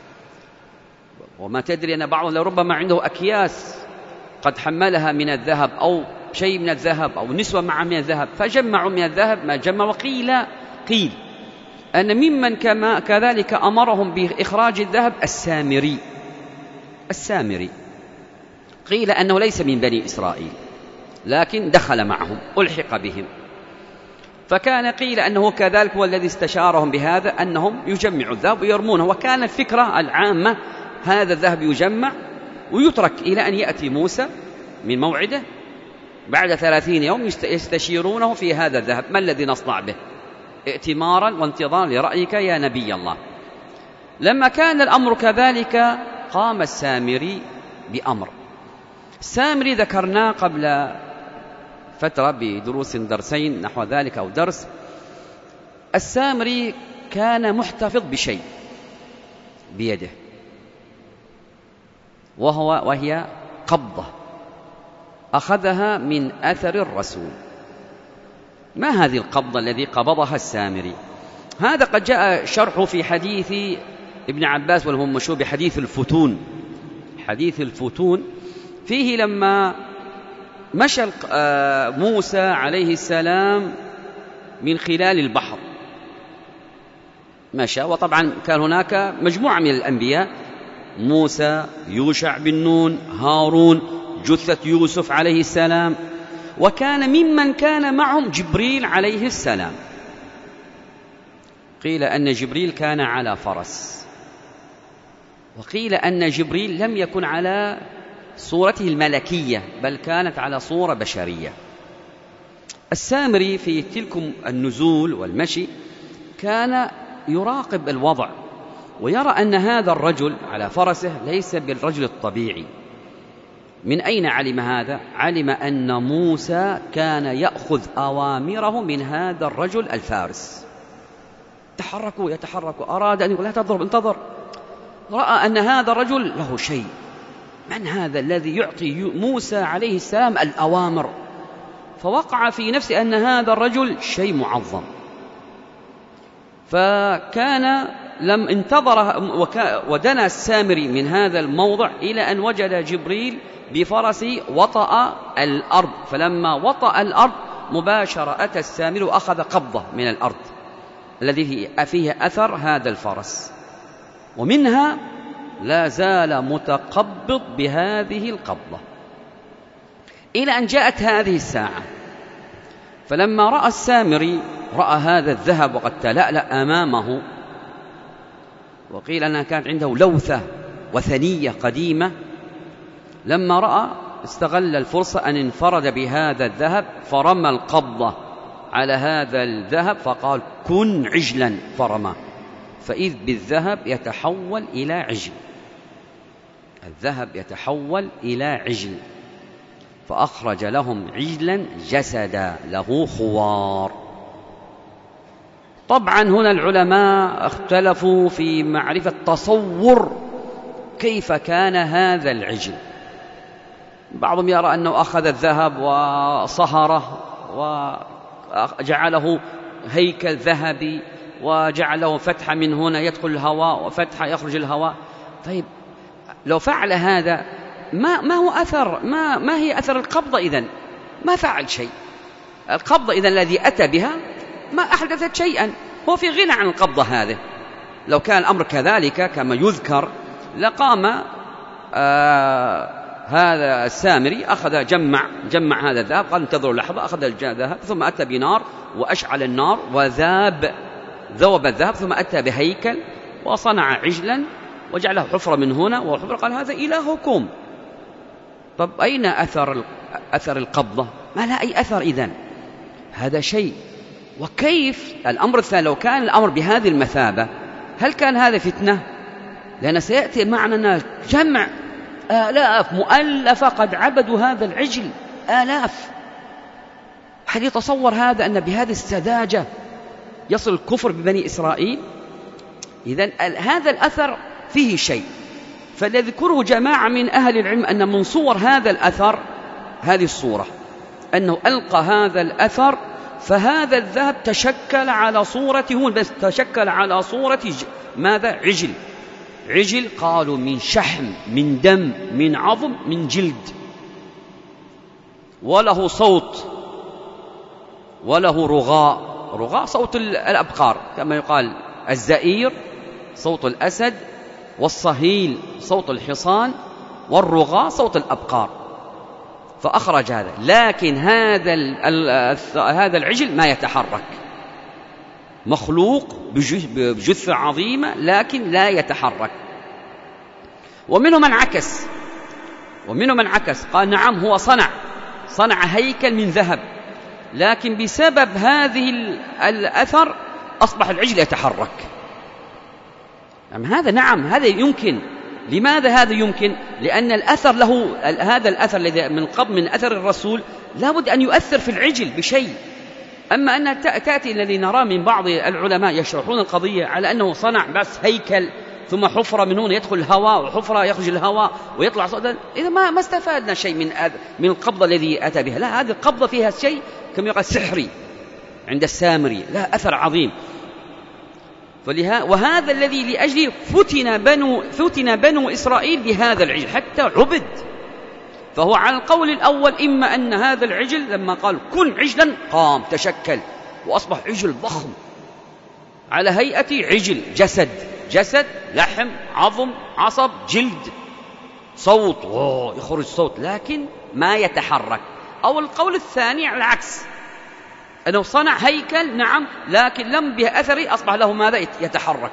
وما تدري أن بعضهم لربما عنده أكياس قد حملها من الذهب أو شيء من الذهب أو نسوة مع من الذهب، فجمعوا من الذهب ما جمع. وقيل قيل أن ممن كما كذلك أمرهم بإخراج الذهب السامري. السامري قيل أنه ليس من بني إسرائيل لكن دخل معهم، ألحق بهم، فكان قيل أنه كذلك هو الذي استشارهم بهذا، أنهم يجمعوا الذهب ويرمونه. وكان الفكرة العامة هذا الذهب يجمع ويترك إلى أن يأتي موسى من موعده بعد ثلاثين يوم، يستشيرونه في هذا الذهب ما الذي نصنع به، ائتمارا وانتظارا لرأيك يا نبي الله. لما كان الأمر كذلك قام السامري بأمر. السامري ذكرناه قبل فترة بدروس درسين نحو ذلك أو درس. السامري كان محتفظ بشيء بيده، وهو وهي قبضة أخذها من أثر الرسول. ما هذه القبضة الذي قبضها السامري؟ هذا قد جاء شرحه في حديث ابن عباس والهو مشهور بحديث الفتون. حديث الفتون فيه لما مشى موسى عليه السلام من خلال البحر، مشى، وطبعا كان هناك مجموعة من الأنبياء، موسى، يوشع بن نون، هارون، جثة يوسف عليه السلام، وكان ممن كان معهم جبريل عليه السلام. قيل أن جبريل كان على فرس، وقيل أن جبريل لم يكن على صورته الملكية بل كانت على صورة بشرية. السامري في تلك النزول والمشي كان يراقب الوضع ويرى أن هذا الرجل على فرسه ليس بالرجل الطبيعي. من أين علم هذا؟ علم أن موسى كان يأخذ أوامره من هذا الرجل الفارس. تحركوا يتحركوا، أراد أن يقول لا تضرب انتظر، رأى أن هذا الرجل له شيء. من هذا الذي يعطي موسى عليه السلام الأوامر؟ فوقع في نفسه أن هذا الرجل شيء معظم، فكان لم انتظر ودنا السامري من هذا الموضع إلى أن وجد جبريل بفرسه وطأ الأرض. فلما وطأ الأرض مباشرة أتى السامري وأخذ قبضة من الأرض الذي فيه أثر هذا الفرس. ومنها لا زال متقبض بهذه القبضة إلى أن جاءت هذه الساعة. فلما رأى السامري رأى هذا الذهب وقد تلألأ أمامه، وقيل أنها كانت عنده لوثة وثنية قديمة، لما رأى استغل الفرصة أن انفرد بهذا الذهب فرمى القبضة على هذا الذهب فقال كن عجلا، فرمى، فإذ بالذهب يتحول إلى عجل، الذهب يتحول إلى عجل، فأخرج لهم عجلا جسدا له خوار. طبعا هنا العلماء اختلفوا في معرفة تصور كيف كان هذا العجل. بعضهم يرى أنه أخذ الذهب وصهره وجعله هيكل ذهبي وجعله فتحة من هنا يدخل الهواء وفتحة يخرج الهواء. طيب لو فعل هذا ما ما هو أثر ما ما هي أثر القبضة؟ إذن ما فعل شيء. القبضة إذن الذي أتى بها ما أحدثت شيئا، هو في غنى عن القبضة هذه. لو كان الأمر كذلك كما يذكر لقام آه هذا السامري أخذ جمع جمع هذا الذهب، قال انتظروا لحظة، أخذ الذهب ثم أتى بنار وأشعل النار وذاب ذوب الذهب، ثم أتى بهيكل وصنع عجلا وجعله حفرة من هنا وحفرة، قال هذا إلهكم. طب أين أثر أثر القبضة؟ ما لا أي أثر. إذن هذا شيء. وكيف الأمر الثاني لو كان الأمر بهذه المثابة، هل كان هذا فتنة؟ لأن سيأتي معنا جمع آلاف مؤلفة قد عبدوا هذا العجل، آلاف. هل يتصور هذا أن بهذه السذاجة يصل الكفر ببني إسرائيل؟ إذن هذا الأثر فيه شيء. فليذكره جماعة من أهل العلم أن من صور هذا الأثر هذه الصورة، أنه ألقى هذا الأثر فهذا الذهب تشكل على صورته، بس تشكل على صورة ماذا؟ عجل. عجل قالوا من شحم، من دم، من عظم، من جلد، وله صوت، وله رغاء. رغاء صوت الأبقار كما يقال، الزئير صوت الأسد، والصهيل صوت الحصان، والرغاء صوت الأبقار. فأخرج هذا، لكن هذا هذا العجل ما يتحرك، مخلوق بجثة عظيمة لكن لا يتحرك. ومنهم من عكس ومنهم من عكس قال نعم هو صنع صنع هيكل من ذهب، لكن بسبب هذه الأثر أصبح العجل يتحرك. يعني هذا نعم هذا يمكن. لماذا هذا يمكن؟ لأن الأثر له، هذا الأثر الذي من قبل من أثر الرسول لابد أن يؤثر في العجل بشيء. أما أن تأتي الذي نرى من بعض العلماء يشرحون القضية على أنه صنع بس هيكل ثم حفرة من هنا يدخل الهواء وحفرة يخرج الهواء ويطلع صوتا، إذا ما ما استفادنا شيء من من القبضة الذي أتى بها. لا، هذه القبضة فيها شيء كما يقال سحري عند السامري، لا أثر عظيم. فلها وهذا الذي لأجله فتن بنو فتن بنو إسرائيل بهذا العجل حتى عبد. فهو على القول الأول إما أن هذا العجل لما قال كن عجلا قام تشكل وأصبح عجل ضخم على هيئة عجل، جسد جسد لحم عظم عصب جلد، صوت يخرج صوت لكن ما يتحرك. أو القول الثاني على العكس، أنه صنع هيكل نعم لكن لم به أثري أصبح له ماذا؟ يتحرك.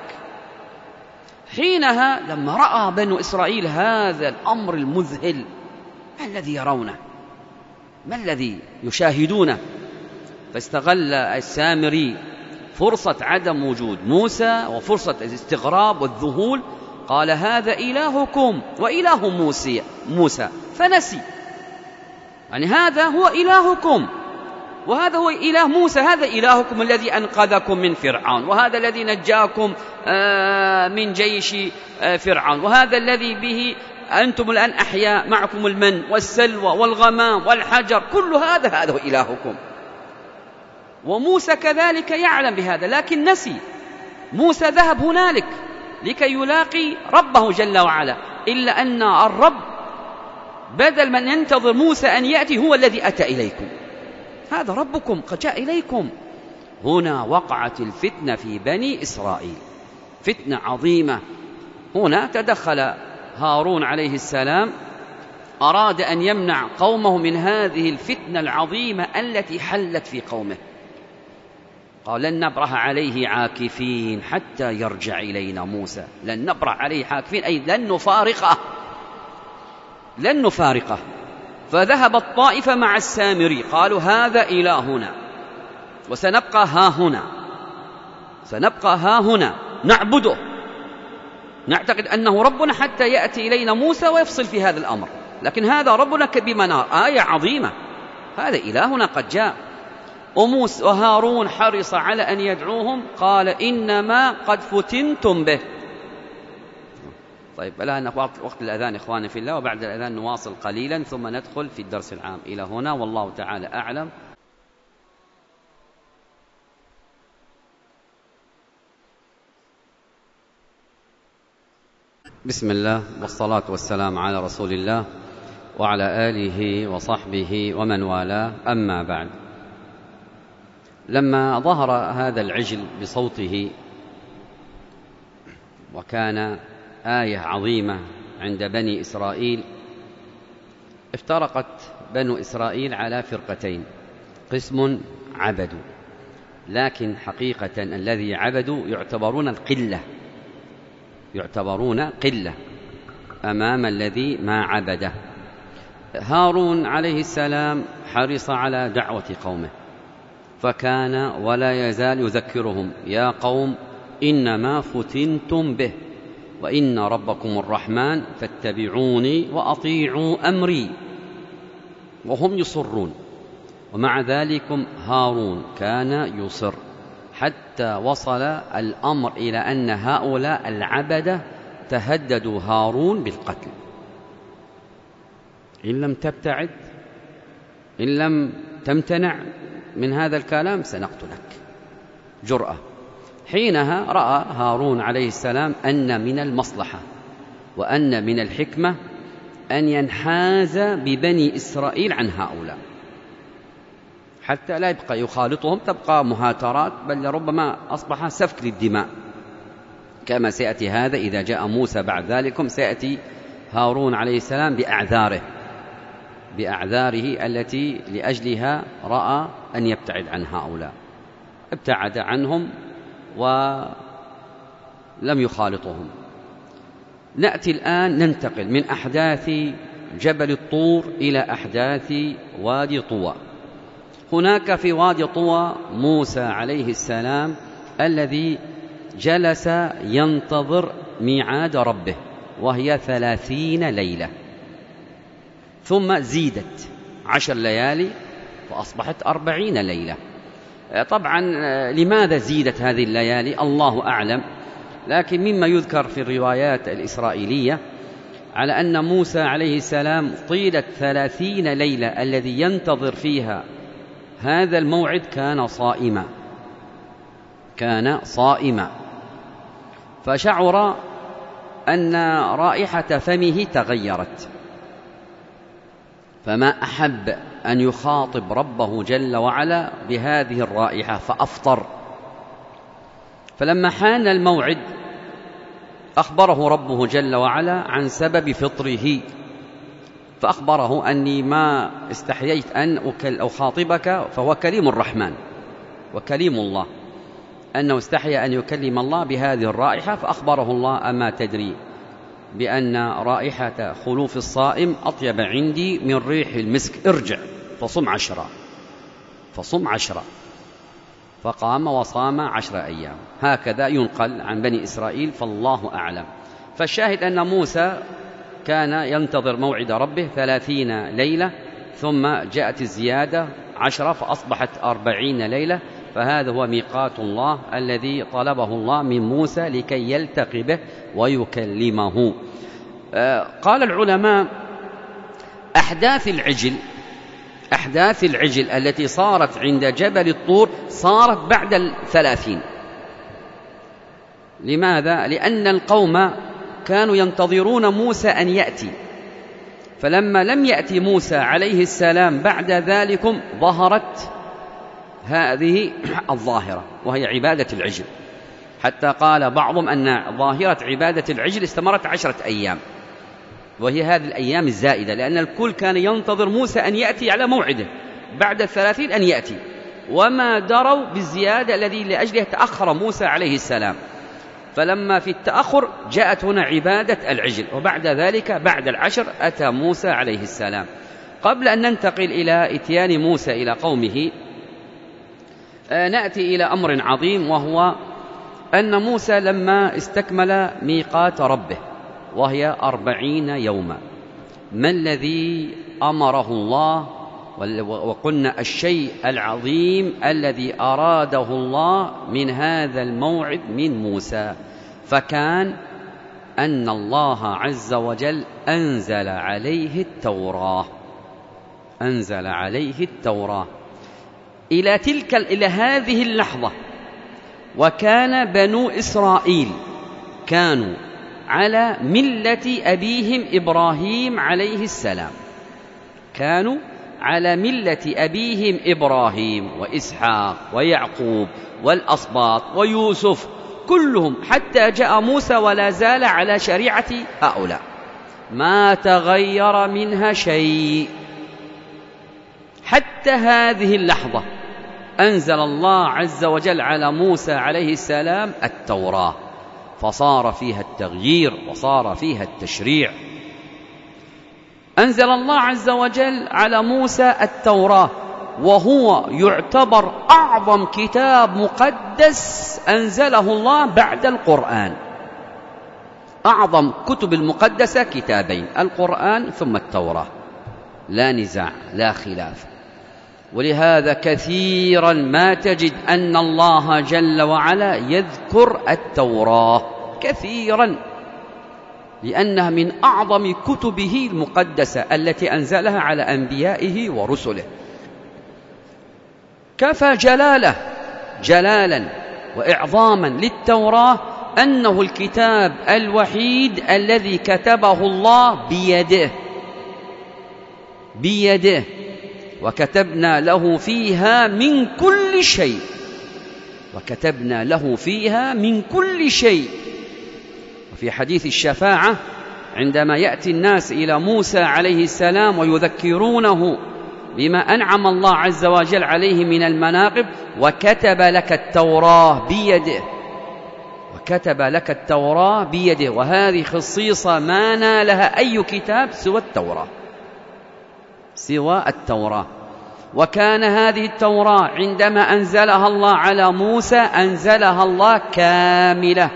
حينها لما رأى بنو إسرائيل هذا الأمر المذهل، ما الذي يرونه؟ ما الذي يشاهدونه؟ فاستغل السامري فرصة عدم وجود موسى وفرصة الاستغراب والذهول، قال هذا إلهكم وإله موسى موسى فنسي. يعني هذا هو إلهكم وهذا هو إله موسى، هذا إلهكم الذي أنقذكم من فرعون، وهذا الذي نجاكم من جيش فرعون، وهذا الذي به أنتم الآن أحياء، معكم المن والسلوى والغمام والحجر، كل هذا هذا هو إلهكم. وموسى كذلك يعلم بهذا لكن نسي. موسى ذهب هنالك لكي يلاقي ربه جل وعلا، إلا أن الرب بدل من ينتظر موسى أن يأتي هو الذي أتى إليكم، هذا ربكم قد جاء إليكم. هنا وقعت الفتنة في بني إسرائيل، فتنة عظيمة. هنا تدخل هارون عليه السلام، أراد أن يمنع قومه من هذه الفتنة العظيمة التي حلت في قومه. قال لن نبرح عليه عاكفين حتى يرجع إلينا موسى. لن نبرح عليه عاكفين أي لن نفارقه، لن نفارقه. فذهب الطائفة مع السامري، قالوا هذا إلهنا وسنبقى ها هنا، سنبقى ها هنا نعبده، نعتقد أنه ربنا حتى يأتي إلينا موسى ويفصل في هذا الأمر، لكن هذا ربنا بمنار، آية عظيمة، هذا إلهنا قد جاء. وموسى وهارون حرص على أن يدعوهم، قال إنما قد فتنتم به. طيب الآن وقت الأذان إخواني في الله، وبعد الأذان نواصل قليلا ثم ندخل في الدرس العام. إلى هنا والله تعالى أعلم. بسم الله والصلاة والسلام على رسول الله وعلى آله وصحبه ومن والاه، أما بعد. لما ظهر هذا العجل بصوته وكان آية عظيمة عند بني إسرائيل، افترقت بنو إسرائيل على فرقتين، قسم عبدوا، لكن حقيقة الذي عبدوا يعتبرون القلة، يعتبرون قلة أمام الذي ما عبده. هارون عليه السلام حرص على دعوة قومه، فكان ولا يزال يذكرهم يا قوم إنما فتنتم به وإن ربكم الرحمن فاتبعوني وأطيعوا أمري، وهم يصرون. ومع ذلك هارون كان يصر حتى وصل الأمر إلى أن هؤلاء العبدة تهددوا هارون بالقتل، إن لم تبتعد، إن لم تمتنع من هذا الكلام سنقتلك. جرأة. حينها رأى هارون عليه السلام أن من المصلحة وأن من الحكمة أن ينحاز ببني إسرائيل عن هؤلاء حتى لا يبقى يخالطهم، تبقى مهاترات، بل ربما أصبح سفك للدماء، كما سيأتي هذا إذا جاء موسى بعد ذلك. سيأتي هارون عليه السلام بأعذاره بأعذاره التي لأجلها رأى أن يبتعد عن هؤلاء، ابتعد عنهم ولم يخالطهم. نأتي الآن ننتقل من أحداث جبل الطور إلى أحداث وادي طوى. هناك في وادي طوى موسى عليه السلام الذي جلس ينتظر ميعاد ربه، وهي ثلاثين ليلة، ثم زيدت عشر ليالي فأصبحت أربعين ليلة. طبعا لماذا زيدت هذه الليالي الله أعلم، لكن مما يذكر في الروايات الإسرائيلية على أن موسى عليه السلام طيلة ثلاثين ليلة الذي ينتظر فيها هذا الموعد كان صائما، كان صائما، فشعر أن رائحة فمه تغيرت، فما أحب أن يخاطب ربه جل وعلا بهذه الرائحة فأفطر. فلما حان الموعد أخبره ربه جل وعلا عن سبب فطره، فأخبره أني ما استحييت أن أخاطبك، فهو كليم الرحمن وكليم الله، أنه استحيا أن يكلم الله بهذه الرائحة. فأخبره الله أما تدري بأن رائحة خلوف الصائم أطيب عندي من ريح المسك، ارجع فصم عشرة فصم عشرة فقام وصام عشر أيام. هكذا ينقل عن بني إسرائيل، فالله أعلم. فالشاهد أن موسى كان ينتظر موعد ربه ثلاثين ليلة، ثم جاءت الزيادة عشرة فأصبحت أربعين ليلة، فهذا هو ميقات الله الذي طلبه الله من موسى لكي يلتقي به ويكلمه. قال العلماء أحداث العجل أحداث العجل التي صارت عند جبل الطور صارت بعد الثلاثين. لماذا؟ لأن القوم كانوا ينتظرون موسى أن يأتي، فلما لم يأتي موسى عليه السلام بعد ذلك ظهرت هذه الظاهرة وهي عبادة العجل، حتى قال بعضهم أن ظاهرة عبادة العجل استمرت عشرة أيام، وهي هذه الأيام الزائدة، لأن الكل كان ينتظر موسى أن يأتي على موعده بعد الثلاثين أن يأتي، وما دروا بالزيادة الذي لأجله تأخر موسى عليه السلام. فلما في التأخر جاءت هنا عبادة العجل، وبعد ذلك بعد العشر أتى موسى عليه السلام. قبل أن ننتقل إلى إتيان موسى إلى قومه نأتي إلى أمر عظيم، وهو أن موسى لما استكمل ميقات ربه وهي أربعين يوما، ما الذي أمره الله؟ وقلنا الشيء العظيم الذي أراده الله من هذا الموعد من موسى، فكان أن الله عز وجل أنزل عليه التوراة، أنزل عليه التوراة إلى تلك إلى هذه اللحظة. وكان بنو إسرائيل كانوا على ملة أبيهم إبراهيم عليه السلام، كانوا على ملة أبيهم إبراهيم وإسحاق ويعقوب والأسباط ويوسف، كلهم حتى جاء موسى ولا زال على شريعة هؤلاء، ما تغير منها شيء حتى هذه اللحظة. أنزل الله عز وجل على موسى عليه السلام التوراة، فصار فيها التغيير وصار فيها التشريع. أنزل الله عز وجل على موسى التوراة، وهو يعتبر أعظم كتاب مقدس أنزله الله بعد القرآن. أعظم كتب المقدسة كتابين، القرآن ثم التوراة، لا نزاع لا خلاف. ولهذا كثيرا ما تجد أن الله جل وعلا يذكر التوراة كثيرا، لأنها من أعظم كتبه المقدسة التي أنزلها على أنبيائه ورسله. كفى جلاله جلالا وإعظاما للتوراة أنه الكتاب الوحيد الذي كتبه الله بيده بيده وكتبنا له فيها من كل شيء وكتبنا له فيها من كل شيء. وفي حديث الشفاعة عندما يأتي الناس إلى موسى عليه السلام ويذكرونه بما أنعم الله عز وجل عليه من المناقب، وكتب لك التوراة بيده وكتب لك التوراة بيده وهذه خصيصة ما نالها أي كتاب سوى التوراة سوى التوراة. وكان هذه التوراة عندما أنزلها الله على موسى أنزلها الله كاملة.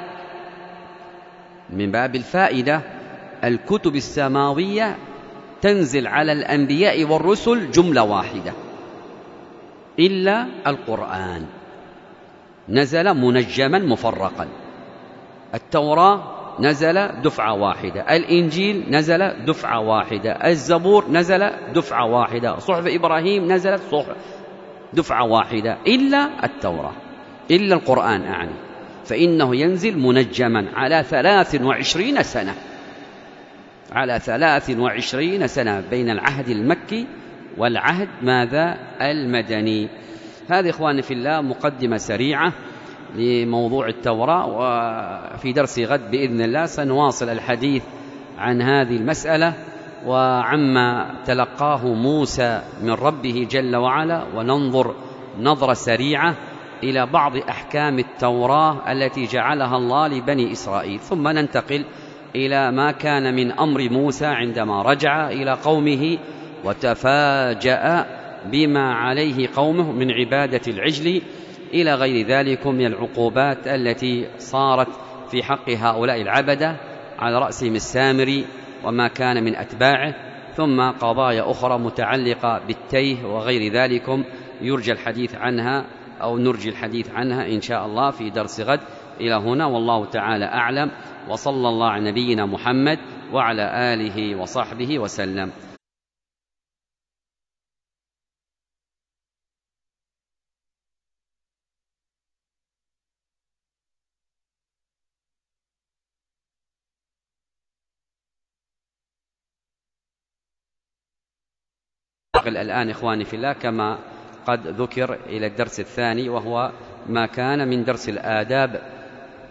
من باب الفائدة، الكتب السماوية تنزل على الأنبياء والرسل جملة واحدة، إلا القرآن نزل منجما مفرقا. التوراة نزل دفعة واحدة، الإنجيل نزل دفعة واحدة، الزبور نزل دفعة واحدة، صحف إبراهيم نزلت صحف دفعة واحدة، إلا التوراة إلا القرآن أعني، فإنه ينزل منجما على ثلاث وعشرين سنة على ثلاث وعشرين سنة بين العهد المكي والعهد ماذا المدني. هذه إخواني في الله مقدمة سريعة لموضوع التوراة، وفي درس غد بإذن الله سنواصل الحديث عن هذه المسألة وعما تلقاه موسى من ربه جل وعلا، وننظر نظرة سريعة إلى بعض أحكام التوراة التي جعلها الله لبني إسرائيل، ثم ننتقل إلى ما كان من أمر موسى عندما رجع إلى قومه وتفاجأ بما عليه قومه من عبادة العجل إلى غير ذلك من العقوبات التي صارت في حق هؤلاء العبدة، على رأسهم السامري وما كان من أتباعه، ثم قضايا أخرى متعلقة بالتيه وغير ذلك يرجى الحديث عنها أو نرجي الحديث عنها إن شاء الله في درس غد. إلى هنا والله تعالى أعلم، وصلى الله على نبينا محمد وعلى آله وصحبه وسلم. الآن إخواني في الله كما قد ذكر إلى الدرس الثاني، وهو ما كان من درس الآداب